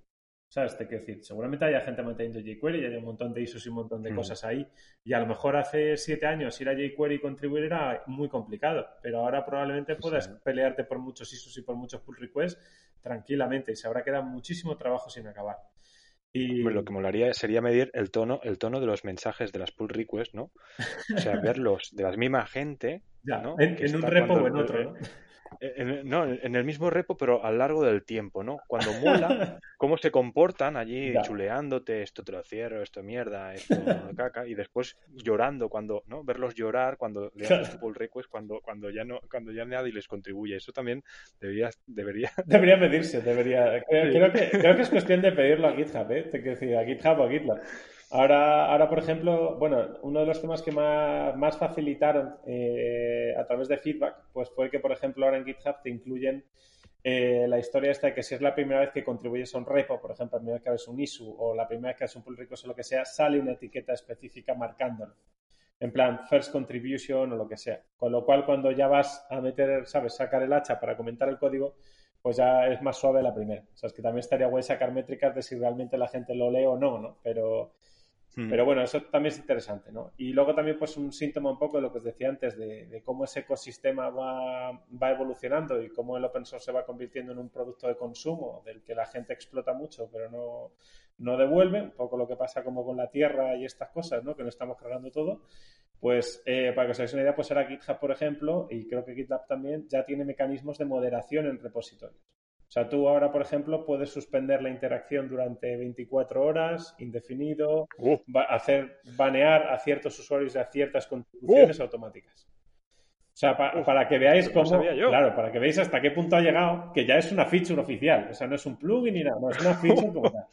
¿Sabes? Te quiero decir, seguramente haya gente manteniendo jQuery y hay un montón de issues y un montón de mm. cosas ahí. Y a lo mejor hace siete años ir a jQuery y contribuir era muy complicado, pero ahora probablemente puedas sí. pelearte por muchos issues y por muchos pull requests tranquilamente y se habrá quedado muchísimo trabajo sin acabar. Y... Hombre, lo que molaría sería medir el tono, el tono de los mensajes de las pull requests, ¿no? O sea, verlos de la misma gente, ya, ¿no? En, en un repo o en otro, ¿no? En, no, en el mismo repo, pero a lo largo del tiempo, ¿no? Cuando mola, cómo se comportan allí ya. chuleándote, esto te lo cierro, esto mierda, esto caca, y después llorando cuando, ¿no? Verlos llorar cuando le haces tu pull request, cuando, cuando ya no, cuando ya nadie les contribuye. Eso también debería, debería. Debería medirse, debería. Creo, sí. creo, que, creo que es cuestión de pedirlo a GitHub, ¿eh? Te quiero decir, a GitHub o a GitLab. Ahora, ahora, por ejemplo, bueno, uno de los temas que más, más facilitaron eh, a través de feedback, pues fue que, por ejemplo, ahora en GitHub te incluyen eh, la historia esta de que si es la primera vez que contribuyes a un repo, por ejemplo, la primera vez que abres un issue o la primera vez que haces un pull request o lo que sea, sale una etiqueta específica marcándolo. En plan, first contribution o lo que sea. Con lo cual, cuando ya vas a meter, ¿sabes?, sacar el hacha para comentar el código, pues ya es más suave la primera. O sea, es que también estaría guay sacar métricas de si realmente la gente lo lee o no, ¿no? Pero... Pero bueno, eso también es interesante, ¿no? Y luego también pues un síntoma un poco de lo que os decía antes, de, de cómo ese ecosistema va, va evolucionando y cómo el open source se va convirtiendo en un producto de consumo del que la gente explota mucho pero no, no devuelve, un poco lo que pasa como con la tierra y estas cosas, ¿no? Que no estamos cargando todo. Pues eh, para que os hagáis una idea, pues ahora GitHub, por ejemplo, y creo que GitLab también, ya tiene mecanismos de moderación en repositorios. O sea, tú ahora, por ejemplo, puedes suspender la interacción durante veinticuatro horas, indefinido, uh. va hacer banear a ciertos usuarios de ciertas contribuciones uh. automáticas. O sea, pa uh. para que veáis cómo, no claro, para que veáis hasta qué punto ha llegado, que ya es una feature oficial. O sea, no es un plugin ni nada, no, es una feature como tal.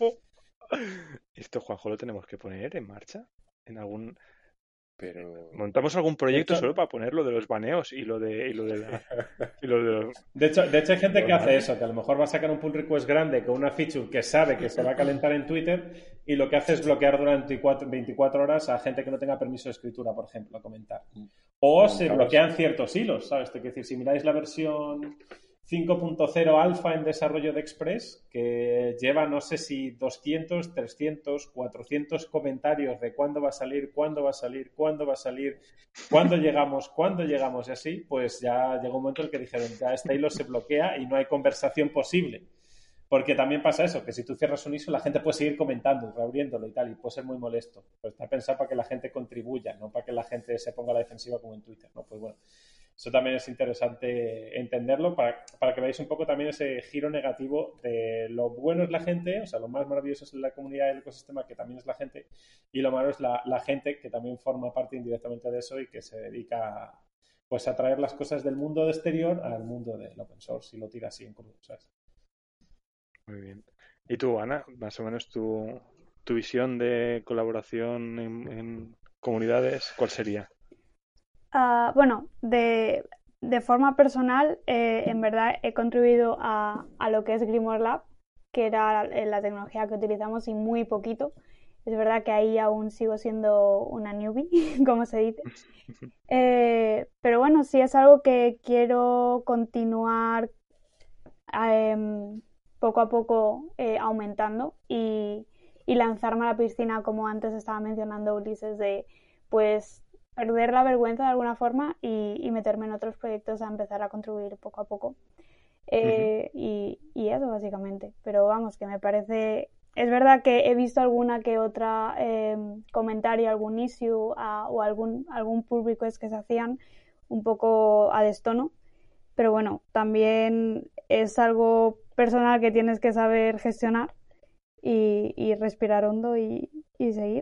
Esto, Juanjo, lo tenemos que poner en marcha en algún... Pero... montamos algún proyecto solo para poner lo de los baneos y lo de y lo de la, y lo de, los... de hecho de hecho hay gente que hace eso, que a lo mejor va a sacar un pull request grande con una feature que sabe que se va a calentar en Twitter y lo que hace es bloquear durante veinticuatro horas a gente que no tenga permiso de escritura, por ejemplo, a comentar. O no, se bloquean ciertos hilos, ¿sabes? Te quiero decir, si miráis la versión cinco punto cero alfa en desarrollo de Express, que lleva no sé si doscientos, trescientos, cuatrocientos comentarios de cuándo va a salir, cuándo va a salir, cuándo va a salir, cuándo llegamos, cuándo llegamos y así, pues ya llegó un momento en el que dijeron, ya este hilo se bloquea y no hay conversación posible. Porque también pasa eso, que si tú cierras un issue la gente puede seguir comentando, reabriéndolo y tal, y puede ser muy molesto. Pues está pensado para que la gente contribuya, no para que la gente se ponga a la defensiva como en Twitter, ¿no? Pues bueno, eso también es interesante entenderlo para, para que veáis un poco también ese giro negativo de lo bueno es la gente, o sea, lo más maravilloso es la comunidad y el ecosistema, que también es la gente, y lo malo es la, la gente que también forma parte indirectamente de eso y que se dedica a, pues, a traer las cosas del mundo exterior al mundo del open source y lo tira así en crudo, ¿sabes? Muy bien. ¿Y tú, Ana, más o menos tu, tu visión de colaboración en, en comunidades, cuál sería? Uh, bueno, de, de forma personal, eh, en verdad he contribuido a, a lo que es Grimoire Lab, que era la, la tecnología que utilizamos y muy poquito. Es verdad que ahí aún sigo siendo una newbie, como se dice. Eh, pero bueno, sí es algo que quiero continuar eh, poco a poco eh, aumentando y, y lanzarme a la piscina, como antes estaba mencionando Ulises, de pues perder la vergüenza de alguna forma y, y meterme en otros proyectos a empezar a contribuir poco a poco. Eh, uh-huh. y, y eso básicamente. Pero vamos, que me parece... Es verdad que he visto alguna que otra eh, comentario, algún issue a, o algún, algún pull request que se hacían un poco a destono. Pero bueno, también es algo personal que tienes que saber gestionar y, y respirar hondo y, y seguir.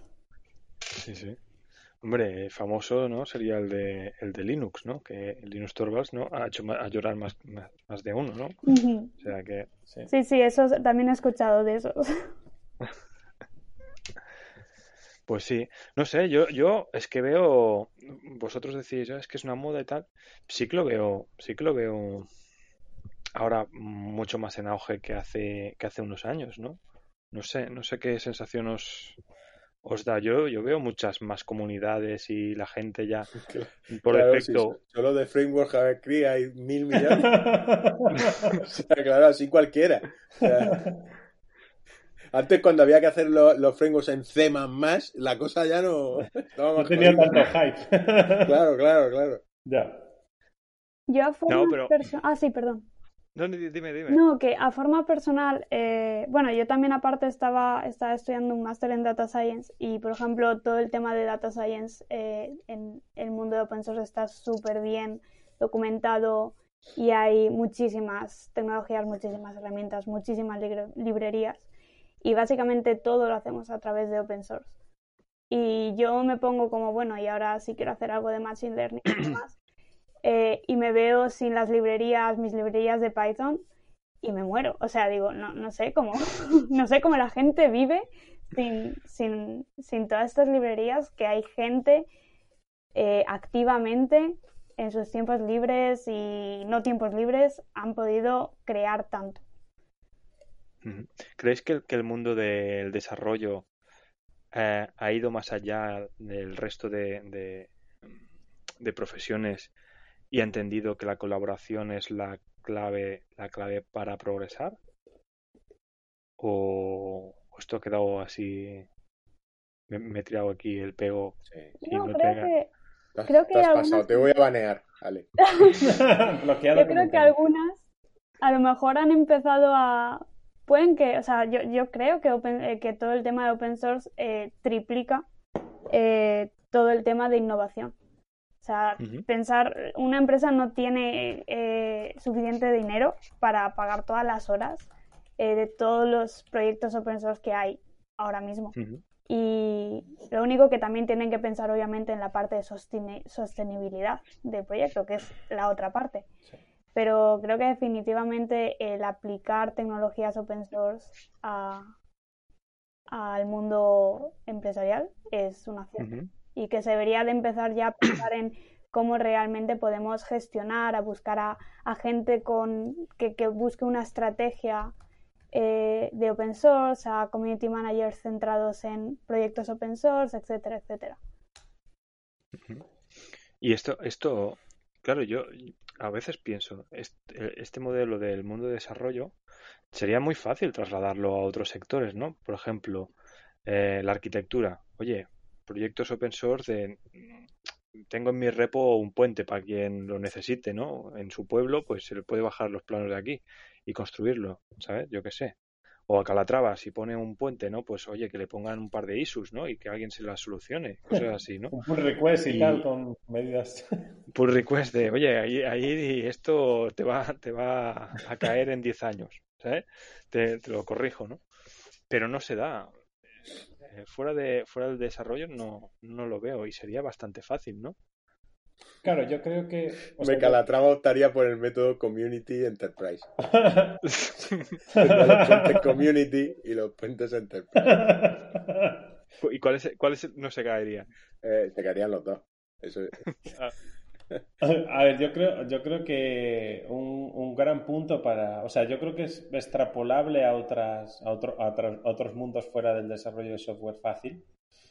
Sí, sí. Hombre, famoso, ¿no? Sería el de el de Linux, ¿no? Que Linus Torvalds, ¿no? Ha hecho a llorar más, más, más de uno, ¿no? Uh-huh. O sea que... Sí, sí, sí, eso también he escuchado de esos. Pues sí. No sé, yo, yo es que veo... Vosotros decís, es que es una moda y tal. Sí que lo veo, sí que lo veo ahora mucho más en auge que hace, que hace unos años, ¿no? No sé, no sé qué sensación os... os da. Yo, yo veo muchas más comunidades y la gente ya por claro, defecto. Si solo de Framework JavaScript hay mil millones. O sea, claro, así cualquiera. O sea... Antes, cuando había que hacer lo- los frameworks en C más más, la cosa ya no estaba No más tenía jodida. tanto hype. Claro, claro, claro. Ya. Yo a forma No, pero- personal... Ah, sí, perdón. No, di- dime, dime. No, que a forma personal, eh, bueno, yo también aparte estaba, estaba estudiando un máster en Data Science y, por ejemplo, todo el tema de Data Science eh, en el mundo de open source está súper bien documentado y hay muchísimas tecnologías, muchísimas herramientas, muchísimas libre- librerías y básicamente todo lo hacemos a través de open source. Y yo me pongo como, bueno, y ahora sí quiero hacer algo de Machine Learning y demás. Eh, y me veo sin las librerías, mis librerías de Python y me muero. O sea, digo, no, no sé cómo, no sé cómo la gente vive sin, sin, sin todas estas librerías, que hay gente eh, activamente en sus tiempos libres y no tiempos libres han podido crear tanto. Ujú. ¿Creéis que el, que el mundo del desarrollo eh, ha ido más allá del resto de, de, de profesiones y ha entendido que la colaboración es la clave, la clave para progresar? ¿O esto ha quedado así? Me, me he tirado aquí el pego Sí. y No, no creo tenga... que, Te has, creo que te has algunas... pasado, te voy a banear. Vale. Bloqueado Yo creo que algunas a lo mejor han empezado a... Pueden que, o sea, yo, yo creo que, open- eh, que todo el tema de open source eh, triplica eh, todo el tema de innovación. O sea, Ujú. pensar, una empresa no tiene eh, suficiente dinero para pagar todas las horas eh, de todos los proyectos open source que hay ahora mismo. Ujú. Y lo único que también tienen que pensar, obviamente, en la parte de sostene- sostenibilidad del proyecto, que es la otra parte. Sí. Pero creo que definitivamente el aplicar tecnologías open source a, al mundo empresarial es un acierto. Ujú. Y que se debería de empezar ya a pensar en cómo realmente podemos gestionar, a buscar a, a gente con que, que busque una estrategia eh, de open source, a community managers centrados en proyectos open source, etcétera, etcétera. Y esto, esto, claro, yo a veces pienso, este, este modelo del mundo de desarrollo sería muy fácil trasladarlo a otros sectores, ¿no? Por ejemplo, eh, la arquitectura. Oye, proyectos open source de... Tengo en mi repo un puente para quien lo necesite, ¿no? En su pueblo, pues se le puede bajar los planos de aquí y construirlo, ¿sabes? Yo qué sé. O a Calatrava, si pone un puente, ¿no? Pues oye, que le pongan un par de issues, ¿no? Y que alguien se la solucione, cosas así, ¿no? Un pull request y, Y tal con medidas. pull request de, oye, ahí, ahí esto te va, te va a caer en diez años, ¿sabes? Te, te lo corrijo, ¿no? Pero no se da. Eh, fuera de, fuera del desarrollo no, no lo veo y sería bastante fácil, ¿no? Claro, yo creo que... o sea, Me yo- Calatrava optaría por el método Community Enterprise. Tendría los puentes Community y los puentes Enterprise. ¿Y cuáles cuáles no se caería? Eh, se caerían los dos. Eso es. Ah, A ver, yo creo, yo creo que un, un gran punto para, o sea, yo creo que es extrapolable a otras, a otro- a otros, a otros mundos fuera del desarrollo de software fácil.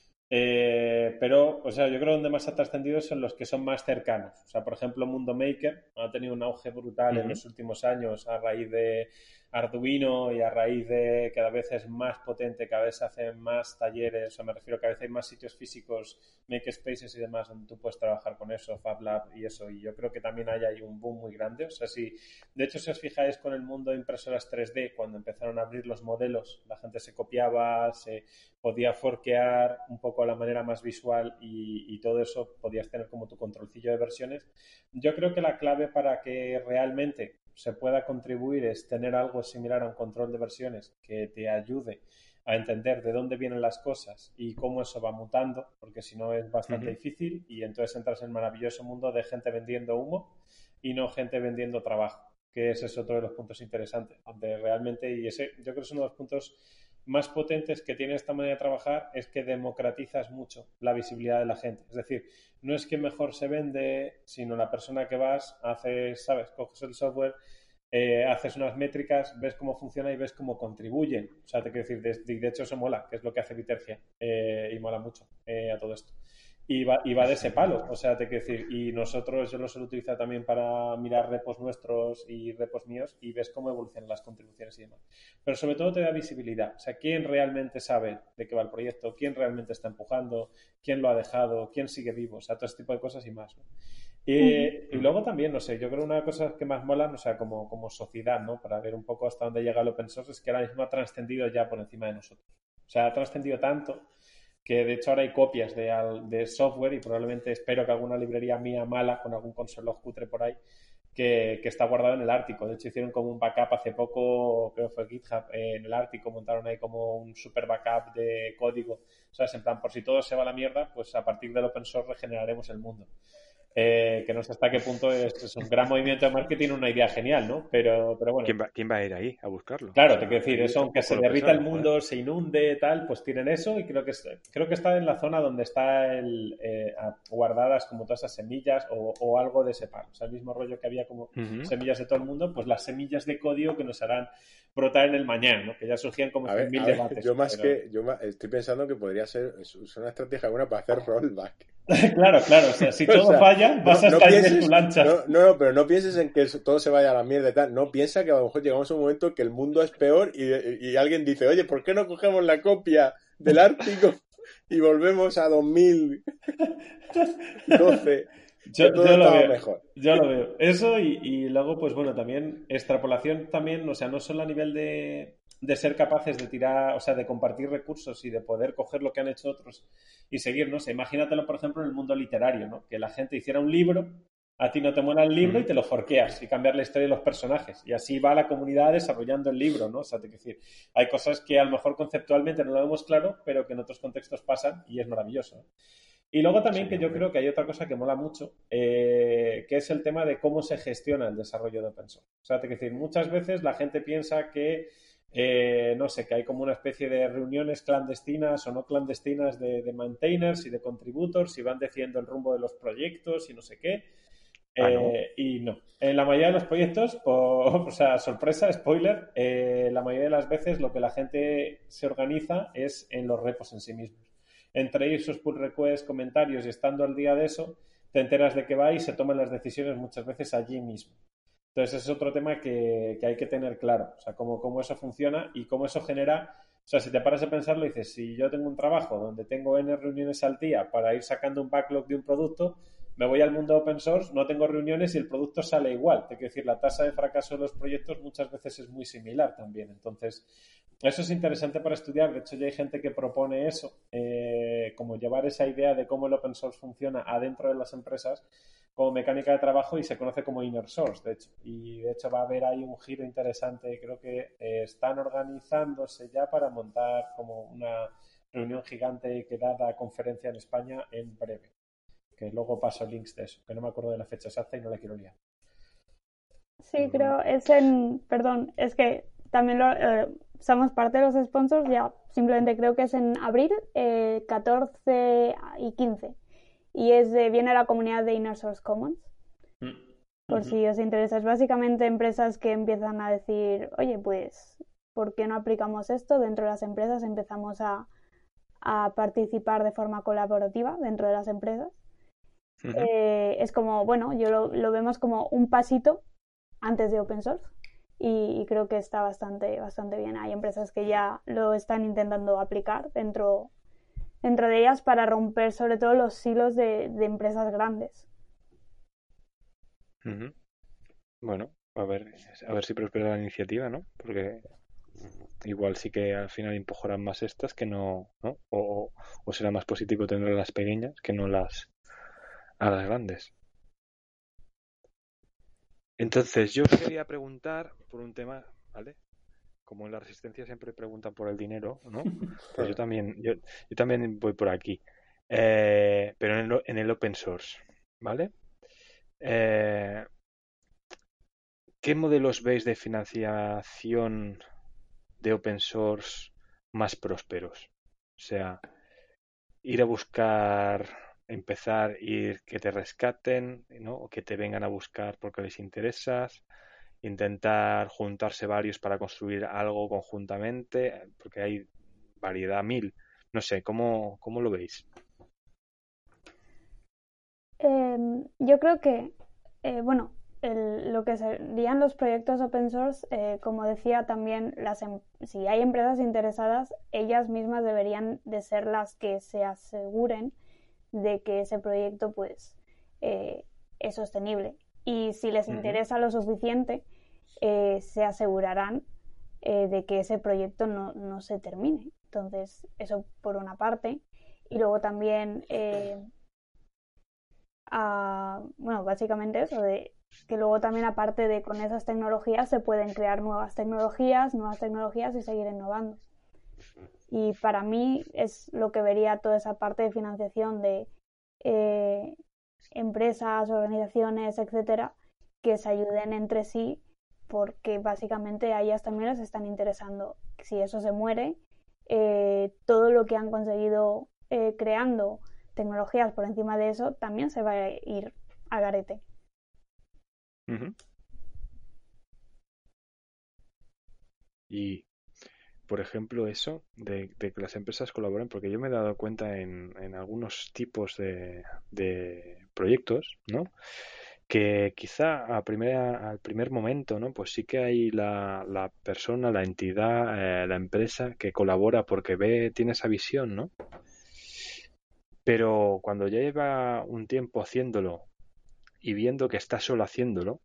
Eh, pero, o sea, yo creo que donde más ha trascendido son los que son más cercanos. O sea, por ejemplo, Mundo Maker ha tenido un auge brutal en ujú, los últimos años a raíz de Arduino y a raíz de que cada vez es más potente, cada vez se hacen más talleres, o sea, me refiero a que cada vez hay más sitios físicos, makerspaces y demás donde tú puedes trabajar con eso, Fab Lab y eso. Y yo creo que también hay ahí un boom muy grande. O sea, si, de hecho, si os fijáis con el mundo de impresoras tres D, cuando empezaron a abrir los modelos, la gente se copiaba, se podía forquear un poco a la manera más visual y, y todo eso podías tener como tu controlcillo de versiones. Yo creo que la clave para que realmente se pueda contribuir es tener algo similar a un control de versiones que te ayude a entender de dónde vienen las cosas y cómo eso va mutando, porque si no es bastante ujú. difícil y entonces entras en el maravilloso mundo de gente vendiendo humo y no gente vendiendo trabajo, que ese es otro de los puntos interesantes, donde realmente, y ese yo creo que es uno de los puntos más potentes que tiene esta manera de trabajar, es que democratizas mucho la visibilidad de la gente. Es decir, no es que mejor se vende, sino la persona que vas, haces, ¿sabes? Coges el software, eh, haces unas métricas, ves cómo funciona y ves cómo contribuyen. O sea, te quiero decir, de, de hecho eso mola, que es lo que hace Vitergia, eh, y mola mucho eh, a todo esto. y va, y va de ese palo. O sea, te quiero decir, y nosotros, yo lo suelo utilizar también para mirar repos nuestros y repos míos y ves cómo evolucionan las contribuciones y demás. Pero sobre todo te da visibilidad. O sea, quién realmente sabe de qué va el proyecto, quién realmente está empujando, quién lo ha dejado, quién sigue vivo. O sea, todo este tipo de cosas y más, ¿no? Y, y luego también, no sé, yo creo que una de las cosas que más molan, o sea, como, como sociedad, ¿no? Para ver un poco hasta dónde llega el open source, es que ahora mismo ha trascendido ya por encima de nosotros. O sea, ha trascendido tanto que de hecho ahora hay copias de, de software y probablemente espero que alguna librería mía mala con algún console cutre por ahí que, que está guardado en el Ártico. De hecho hicieron como un backup hace poco, creo que fue GitHub, eh, en el Ártico montaron ahí como un super backup de código. O sea, es en plan, por si todo se va a la mierda, pues a partir del open source regeneraremos el mundo. Eh, que no sé hasta qué punto es, es un gran movimiento de marketing, una idea genial, ¿no? Pero, pero bueno. ¿Quién va, ¿Quién va a ir ahí a buscarlo? Claro, O sea, te quiero decir, eso, aunque se derrita el mundo, ¿verdad? Se inunde, tal, pues tienen eso y creo que, creo que está en la zona donde está el, eh, guardadas como todas esas semillas o, o algo de ese palo. O sea, el mismo rollo que había como uh-huh. semillas de todo el mundo, pues las semillas de código que nos harán brotar en el mañana, ¿no? Que ya surgían como ver, mil debates. Yo más pero... que, yo más, estoy pensando que podría ser es una estrategia buena para hacer rollback. Claro, claro, o sea, si todo o sea, falla, vas no, a estar no pienses, en tu lancha. No, no, no, pero no pienses en que todo se vaya a la mierda y tal. No, piensa que a lo mejor llegamos a un momento que el mundo es peor y, y, y alguien dice, oye, ¿por qué no cogemos la copia del Ártico y volvemos a dos mil doce? Yo, yo lo veo, mejor. Yo lo veo. Eso y, y luego, pues bueno, también extrapolación también, o sea, no solo a nivel de, de ser capaces de tirar, o sea, de compartir recursos y de poder coger lo que han hecho otros y seguir, ¿no? O sea, imagínatelo, por ejemplo, en el mundo literario, ¿no? Que la gente hiciera un libro, a ti no te mola el libro y te lo forqueas y cambiar la historia de los personajes. Y así va la comunidad desarrollando el libro, ¿no? O sea, te quiero decir, hay cosas que a lo mejor conceptualmente no lo vemos claro, pero que en otros contextos pasan y es maravilloso, ¿no? Y luego también sí, que yo creo que hay otra cosa que mola mucho, eh, que es el tema de cómo se gestiona el desarrollo de open source. O sea, te quiero decir, muchas veces la gente piensa que, eh, no sé, que hay como una especie de reuniones clandestinas o no clandestinas de, de maintainers y de contributors y van decidiendo el rumbo de los proyectos y no sé qué. Ah, ¿no? Eh, y no. En la mayoría de los proyectos, por, o sea, sorpresa, spoiler, eh, la mayoría de las veces lo que la gente se organiza es en los repos en sí mismos. Entre ir sus pull requests, comentarios y estando al día de eso, te enteras de qué va y se toman las decisiones muchas veces allí mismo. Entonces, ese es otro tema que, que hay que tener claro, o sea, cómo, cómo eso funciona y cómo eso genera, o sea, si te paras a pensarlo, dices, si yo tengo un trabajo donde tengo N reuniones al día para ir sacando un backlog de un producto, me voy al mundo open source, no tengo reuniones y el producto sale igual. Te quiero decir, la tasa de fracaso de los proyectos muchas veces es muy similar también. Entonces, eso es interesante para estudiar. De hecho, ya hay gente que propone eso, eh, como llevar esa idea de cómo el open source funciona adentro de las empresas como mecánica de trabajo y se conoce como inner source, de hecho. Y de hecho va a haber ahí un giro interesante. Creo que eh, están organizándose ya para montar como una reunión gigante que da la conferencia en España en breve. Que luego paso links de eso, que no me acuerdo de la fecha exacta y no la quiero liar. Sí, creo, es en, perdón, es que también lo, eh, somos parte de los sponsors, ya simplemente creo que es en abril, eh, catorce y quince, y es de, viene a la comunidad de Inner Source Commons, mm. por uh-huh. si os interesa. Es básicamente empresas que empiezan a decir, oye, pues, ¿por qué no aplicamos esto? Dentro de las empresas empezamos a, a participar de forma colaborativa dentro de las empresas. Uh-huh. Eh, es como, bueno, yo lo, lo vemos como un pasito antes de open source y, y creo que está bastante, bastante bien. Hay empresas que ya lo están intentando aplicar dentro, dentro de ellas para romper sobre todo los silos de, de empresas grandes. Uh-huh. Bueno, a ver, a ver si prospera la iniciativa, ¿no? Porque igual sí que al final empujarán más estas que no, ¿no? O, o será más positivo tener las pequeñas que no las a las grandes. Entonces, yo os quería preguntar por un tema, ¿vale? Como en la resistencia siempre preguntan por el dinero, ¿no? Pues yo también, yo, yo también voy por aquí. Eh, pero en el, en el open source, ¿vale? Eh, ¿Qué modelos veis de financiación de open source más prósperos? O sea, ir a buscar, empezar, ir que te rescaten, ¿no? O que te vengan a buscar porque les interesas, intentar juntarse varios para construir algo conjuntamente, porque hay variedad mil. No sé, ¿cómo, cómo lo veis? Eh, yo creo que, eh, bueno, el- lo que serían los proyectos open source, eh, como decía también, las em- si hay empresas interesadas, ellas mismas deberían de ser las que se aseguren de que ese proyecto pues eh, es sostenible. Y si les Ujú. interesa lo suficiente, eh, se asegurarán eh, de que ese proyecto no, no se termine. Entonces, eso por una parte. Y luego también, eh, a- bueno, básicamente eso, de que luego también aparte de con esas tecnologías se pueden crear nuevas tecnologías, nuevas tecnologías y seguir innovando. Y para mí es lo que vería toda esa parte de financiación de eh, empresas, organizaciones, etcétera, que se ayuden entre sí, porque básicamente a ellas también les están interesando. Si eso se muere, eh, todo lo que han conseguido eh, creando tecnologías por encima de eso también se va a ir a garete. Ujú. Y, por ejemplo, eso de, de que las empresas colaboren, porque yo me he dado cuenta en, en algunos tipos de, de proyectos, ¿no? Que quizá a primera, al primer momento, ¿no? Pues sí que hay la, la persona, la entidad, eh, la empresa que colabora porque ve, tiene esa visión, ¿no? Pero cuando ya lleva un tiempo haciéndolo y viendo que está solo haciéndolo,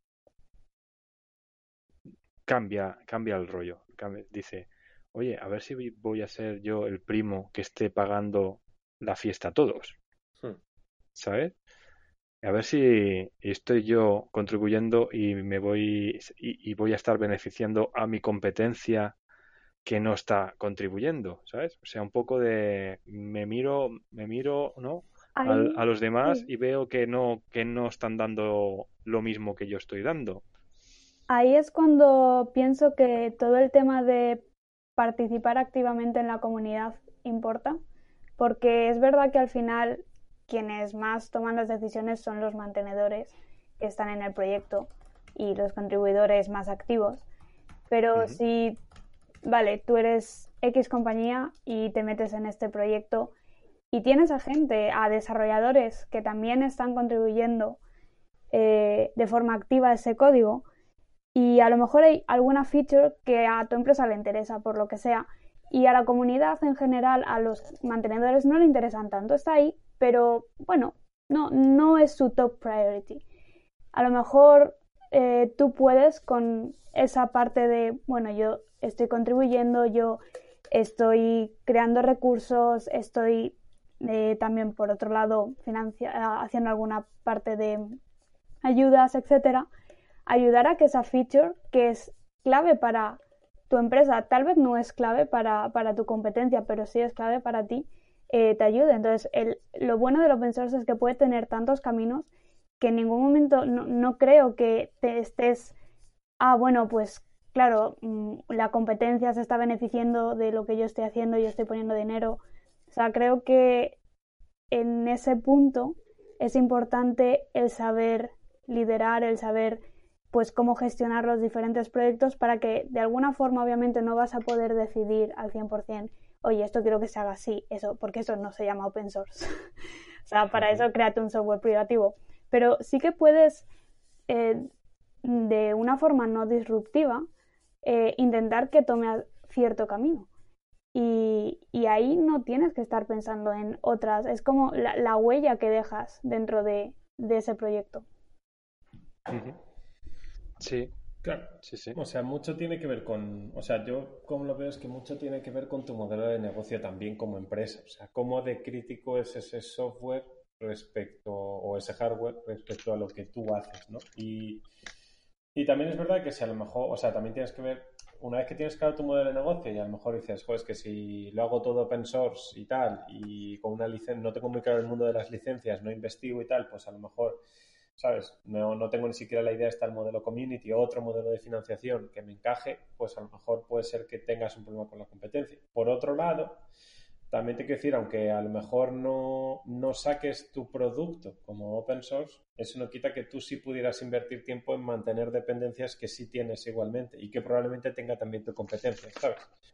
cambia, cambia el rollo. Cambia- dice, oye, a ver si voy voy a ser yo el primo que esté pagando la fiesta a todos, Hmm. ¿sabes? A ver si estoy yo contribuyendo y me voy y, y voy a estar beneficiando a mi competencia que no está contribuyendo, ¿sabes? O sea, un poco de me miro, me miro, ¿no? Al- a Ahí, los demás sí. y veo que no, que no están dando lo mismo que yo estoy dando. Ahí es cuando pienso que todo el tema de participar activamente en la comunidad importa, porque es verdad que al final quienes más toman las decisiones son los mantenedores que están en el proyecto y los contribuidores más activos. Pero Ujú. si, vale, tú eres X compañía y te metes en este proyecto y tienes a gente, a desarrolladores que también están contribuyendo eh, de forma activa a ese código, y a lo mejor hay alguna feature que a tu empresa le interesa por lo que sea y a la comunidad en general, a los mantenedores no le interesan tanto, está ahí, pero bueno, no, no es su top priority. A lo mejor eh, tú puedes con esa parte de, bueno, yo estoy contribuyendo, yo estoy creando recursos, estoy eh, también por otro lado financia haciendo alguna parte de ayudas, etcétera, ayudar a que esa feature que es clave para tu empresa, tal vez no es clave para, para tu competencia, pero sí es clave para ti, eh, te ayude. Entonces, el, lo bueno del open source es que puede tener tantos caminos que en ningún momento no, no creo que te estés, ah, bueno, pues claro, mmm, la competencia se está beneficiando de lo que yo estoy haciendo, yo estoy poniendo dinero. O sea, creo que en ese punto es importante el saber liderar, el saber pues cómo gestionar los diferentes proyectos para que de alguna forma obviamente no vas a poder decidir al cien por ciento, oye, esto quiero que se haga así, eso, porque eso no se llama open source. O sea, para Ujú. eso créate un software privativo. Pero sí que puedes, eh, de una forma no disruptiva, eh, intentar que tome cierto camino. Y, y ahí no tienes que estar pensando en otras, es como la, la huella que dejas dentro de, de ese proyecto. Ujú. Sí, Claro. sí, sí. O sea, mucho tiene que ver con, o sea, yo como lo veo es que mucho tiene que ver con tu modelo de negocio también como empresa. O sea, cómo de crítico es ese software respecto, o ese hardware respecto a lo que tú haces, ¿no? Y, y también es verdad que si a lo mejor, o sea, también tienes que ver, una vez que tienes claro tu modelo de negocio y a lo mejor dices, pues que si lo hago todo open source y tal, y con una licencia, no tengo muy claro el mundo de las licencias, no investigo y tal, pues a lo mejor, ¿sabes? No, no tengo ni siquiera la idea, está el modelo community o otro modelo de financiación que me encaje, pues a lo mejor puede ser que tengas un problema con la competencia. Por otro lado, también te quiero decir, aunque a lo mejor no, no saques tu producto como open source, eso no quita que tú sí pudieras invertir tiempo en mantener dependencias que sí tienes igualmente y que probablemente tenga también tu competencia, ¿sabes?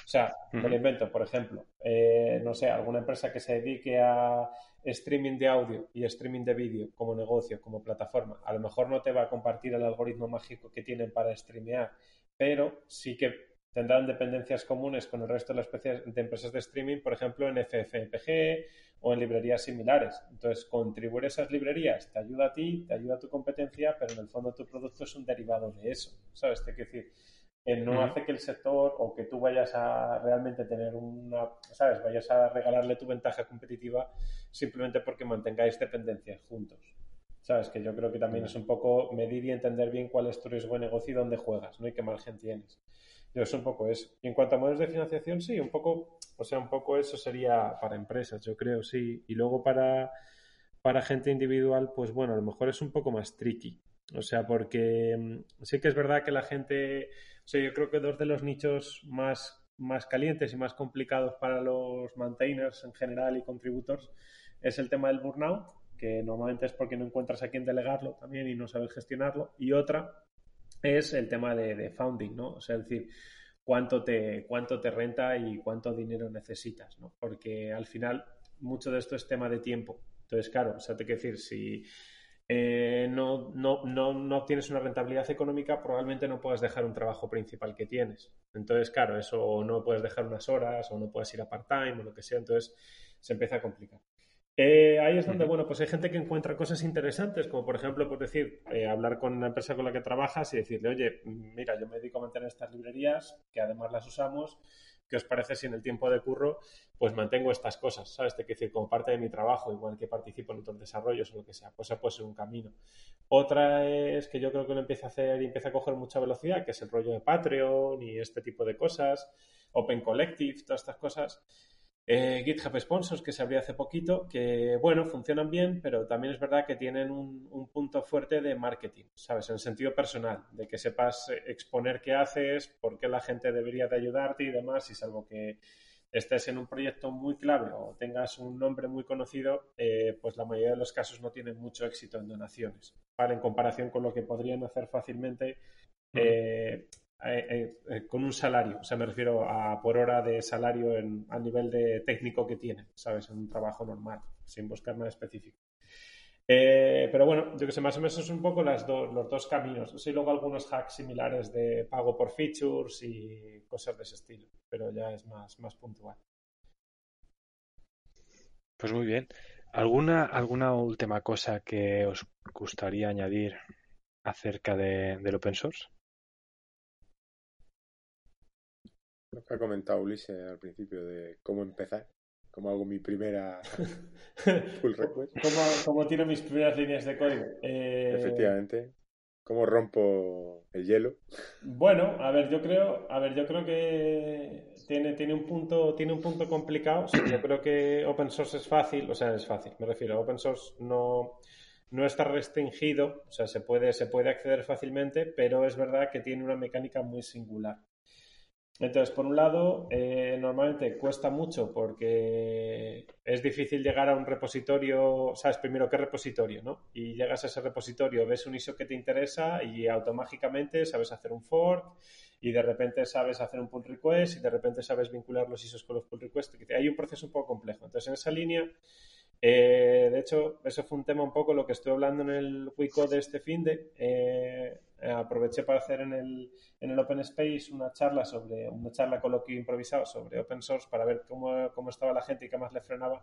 O sea, me lo invento, por ejemplo, eh, no sé, alguna empresa que se dedique a streaming de audio y streaming de vídeo como negocio, como plataforma, a lo mejor no te va a compartir el algoritmo mágico que tienen para streamear, pero sí que tendrán dependencias comunes con el resto de las de empresas de streaming, por ejemplo, en F F P G o en librerías similares. Entonces, contribuir a esas librerías te ayuda a ti, te ayuda a tu competencia, pero en el fondo tu producto es un derivado de eso, ¿sabes? Te quiero decir, eh, no uh-huh. hace que el sector o que tú vayas a realmente tener una, ¿sabes? Vayas a regalarle tu ventaja competitiva simplemente porque mantengáis dependencias juntos. ¿Sabes? Que yo creo que también uh-huh. es un poco medir y entender bien cuál es tu riesgo de negocio y dónde juegas, ¿no? Y qué margen tienes. Yo es un poco eso. Y en cuanto a modelos de financiación, sí, un poco, o sea, un poco eso sería para empresas, yo creo, sí. Y luego para, para gente individual, pues bueno, a lo mejor es un poco más tricky. O sea, porque sí que es verdad que la gente, o sea, yo creo que dos de los nichos más, más calientes y más complicados para los maintainers en general y contributors es el tema del burnout, que normalmente es porque no encuentras a quién delegarlo también y no sabes gestionarlo. Y otra es el tema de, de founding, ¿no? O sea, es decir, cuánto te, cuánto te renta y cuánto dinero necesitas, ¿no? Porque al final mucho de esto es tema de tiempo. Entonces, claro, o sea, te quiero decir, si eh, no, no, no, no obtienes una rentabilidad económica, probablemente no puedas dejar un trabajo principal que tienes. Entonces, claro, eso o no puedes dejar unas horas o no puedes ir a part-time o lo que sea, entonces se empieza a complicar. Eh, ahí es donde, bueno, pues hay gente que encuentra cosas interesantes, como por ejemplo, por decir, eh, hablar con una empresa con la que trabajas y decirle, oye, mira, yo me dedico a mantener estas librerías, que además las usamos, ¿qué os parece si en el tiempo de curro pues mantengo estas cosas? ¿Sabes? Te quiero decir, como parte de mi trabajo, igual que participo en otros desarrollos o lo que sea, pues eso puede ser un camino. Otra es que yo creo que lo empieza a hacer y empieza a coger mucha velocidad, que es el rollo de Patreon y este tipo de cosas, Open Collective, todas estas cosas. Eh, GitHub Sponsors, que se abrió hace poquito, que, bueno, funcionan bien, pero también es verdad que tienen un, un punto fuerte de marketing, ¿sabes? En el sentido personal, de que sepas exponer qué haces, por qué la gente debería de ayudarte y demás, y salvo que estés en un proyecto muy clave o tengas un nombre muy conocido, eh, pues la mayoría de los casos no tienen mucho éxito en donaciones, ¿vale? En comparación con lo que podrían hacer fácilmente eh, Eh, eh, eh, con un salario, o sea, me refiero a por hora de salario en, a nivel de técnico que tienen, ¿sabes? En un trabajo normal, sin buscar nada específico. Eh, pero bueno, yo que sé, más o menos es un poco las do, los dos caminos. O sea, y luego algunos hacks similares de pago por features y cosas de ese estilo, pero ya es más, más puntual. Pues muy bien. ¿Alguna, alguna última cosa que os gustaría añadir acerca de, del open source? Lo que ha comentado Ulises al principio de cómo empezar, cómo hago mi primera pull request. ¿Cómo, cómo tiro mis primeras líneas de código? Eh... Efectivamente. ¿Cómo rompo el hielo? Bueno, a ver, yo creo, a ver, yo creo que tiene, tiene un punto, tiene un punto complicado. O sea, yo creo que open source es fácil, o sea, es fácil. Me refiero, open source no, no está restringido, o sea, se puede, se puede acceder fácilmente, pero es verdad que tiene una mecánica muy singular. Entonces, por un lado, eh, normalmente cuesta mucho porque es difícil llegar a un repositorio, sabes primero qué repositorio, ¿no? Y llegas a ese repositorio, ves un I S O que te interesa y automáticamente sabes hacer un fork y de repente sabes hacer un pull request y de repente sabes vincular los I S Os con los pull requests. Hay un proceso un poco complejo. Entonces, en esa línea, eh, de hecho, eso fue un tema un poco lo que estoy hablando en el WeCode de este finde. Eh, aproveché para hacer en el, en el Open Space una charla sobre una charla coloquio improvisado sobre open source para ver cómo, cómo estaba la gente y qué más le frenaba.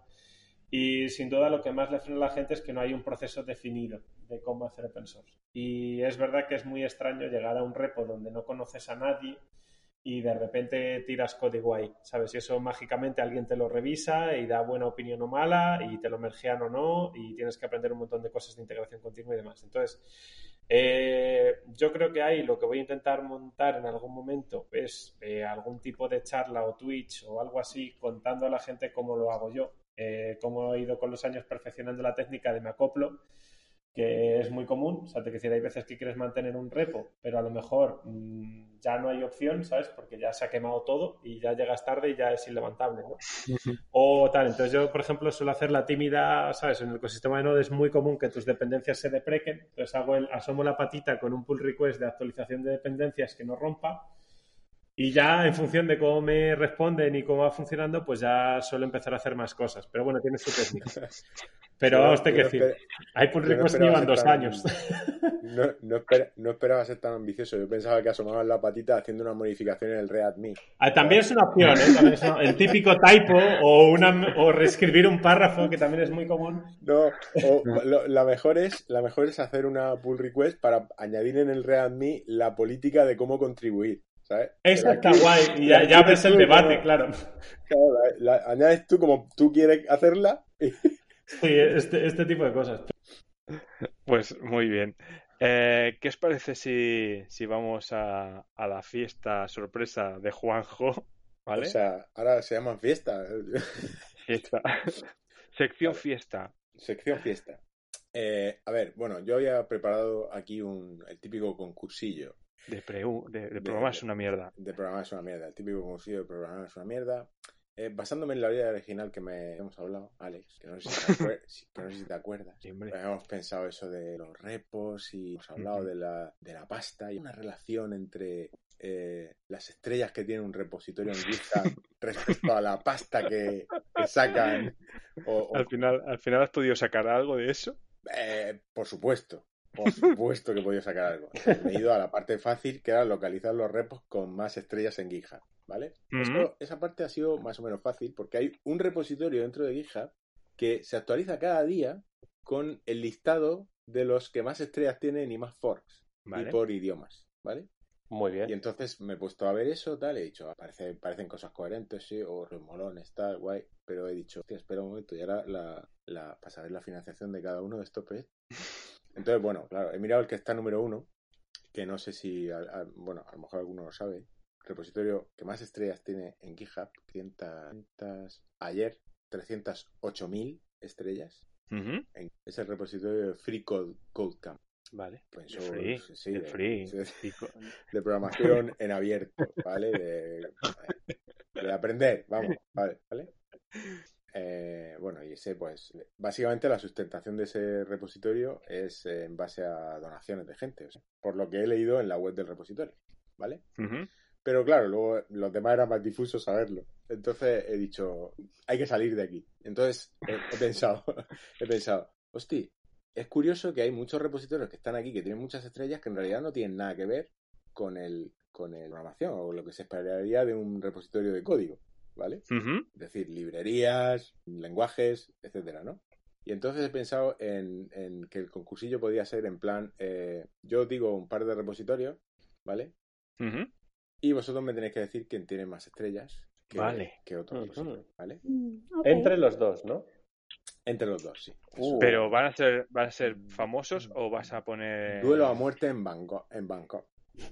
Y sin duda lo que más le frena a la gente es que no hay un proceso definido de cómo hacer open source. Y es verdad que es muy extraño llegar a un repo donde no conoces a nadie y de repente tiras código ahí, ¿sabes? Y eso mágicamente alguien te lo revisa y da buena opinión o mala y te lo mergean o no y tienes que aprender un montón de cosas de integración continua y demás. Entonces, eh, yo creo que ahí lo que voy a intentar montar en algún momento es eh, algún tipo de charla o Twitch o algo así contando a la gente cómo lo hago yo, eh, cómo he ido con los años perfeccionando la técnica de me acoplo, que es muy común. O sea, te quiero decir, hay veces que quieres mantener un repo, pero a lo mejor mmm, ya no hay opción, ¿sabes? Porque ya se ha quemado todo y ya llegas tarde y ya es ilevantable, ¿no? Uh-huh. O tal. Entonces yo, por ejemplo, suelo hacer la tímida, ¿sabes? En el ecosistema de Node es muy común que tus dependencias se deprequen. Entonces hago el, asomo la patita con un pull request de actualización de dependencias que no rompa y ya en función de cómo me responden y cómo va funcionando, pues ya suelo empezar a hacer más cosas. Pero bueno, tiene su técnica. Pero Yo- vamos, te yo que no decir, esper- hay pull yo no request esperaba llevan ser dos tan- años. No, no, esper- no esperaba ser tan ambicioso. Yo pensaba que asomaban la patita haciendo una modificación en el Readme. Ah, también es una opción, ¿eh? También es una- el típico typo o, una, o reescribir un párrafo, que también es muy común. No, o lo- la mejor es la mejor es hacer una pull request para añadir en el Readme la política de cómo contribuir, ¿sabes? Esa está Aquí- guay. Y ya, ya ves el tú debate, como- claro. Claro, la- la- añades tú como tú quieres hacerla y Sí, este, este tipo de cosas. Pues muy bien. Eh, ¿qué os parece si, si vamos a, a la fiesta sorpresa de Juanjo? ¿Vale? o sea, ahora se llaman fiesta. Fiesta. Sección Vale. fiesta. Sección fiesta. Eh, a ver, bueno, yo había preparado aquí un, el típico concursillo De, preu- de, de programar es una mierda. de programar es una mierda. El típico concursillo de programar es una mierda. Eh, basándome en la idea original que me hemos hablado, Alex, que no sé si te, acuer- si- que no sé si te acuerdas. Sí, hombre. Pues hemos pensado eso de los repos y hemos hablado Ujú. de la, de la pasta y una relación entre eh, las estrellas que tiene un repositorio en GitHub respecto a la pasta que, que sacan. O, o- Al final, al final has podido sacar algo de eso. eh, por supuesto, por supuesto que he podido sacar algo. Me he ido a la parte fácil, que era localizar los repos con más estrellas en GitHub, ¿vale? Ujú. Eso- esa parte ha sido más o menos fácil porque hay un repositorio dentro de GitHub que se actualiza cada día con el listado de los que más estrellas tienen y más forks Vale. y por idiomas, ¿vale? Muy Y bien. entonces me he puesto a ver eso, tal, he dicho, "Ah, parece, parecen cosas coherentes, sí, o remolones, tal, guay", pero he dicho, hostia, espera un momento, y ahora la, la, para saber la financiación de cada uno de estos proyectos. Entonces, bueno, claro, he mirado el que está número uno, que no sé si, a- a- bueno, a lo mejor alguno lo sabe, repositorio que más estrellas tiene en GitHub, trescientas, ayer, trescientas ocho mil estrellas, Ujú. en- es el repositorio de Free Code, Code Camp. Vale. Open De source, free. sí, de de- free. sí, Y co- de programación en abierto, ¿vale? De, de aprender, vamos, ¿vale? ¿Vale? Eh, bueno, y ese, pues, básicamente la sustentación de ese repositorio es eh, en base a donaciones de gente, o sea, por lo que he leído en la web del repositorio, ¿vale? Ujú. Pero claro, luego los demás era más difuso saberlo. Entonces he dicho, hay que salir de aquí. Entonces he, he pensado, he pensado, hostia, es curioso que hay muchos repositorios que están aquí que tienen muchas estrellas que en realidad no tienen nada que ver con el con el programación o lo que se esperaría de un repositorio de código, ¿vale? Ujú. Es decir, librerías, lenguajes, etcétera, ¿no? Y entonces he pensado en, en que el concursillo podía ser en plan, eh, yo digo un par de repositorios, ¿vale? Ujú. Y vosotros me tenéis que decir quién tiene más estrellas que, Vale. que otro Ujú. repositorio, ¿vale? Mm, ok. Entre los dos, ¿no? Entre los dos, sí. Uh. Pero ¿van a ser, van a ser famosos o vas a poner Duelo a muerte en Bangkok. En Bangkok.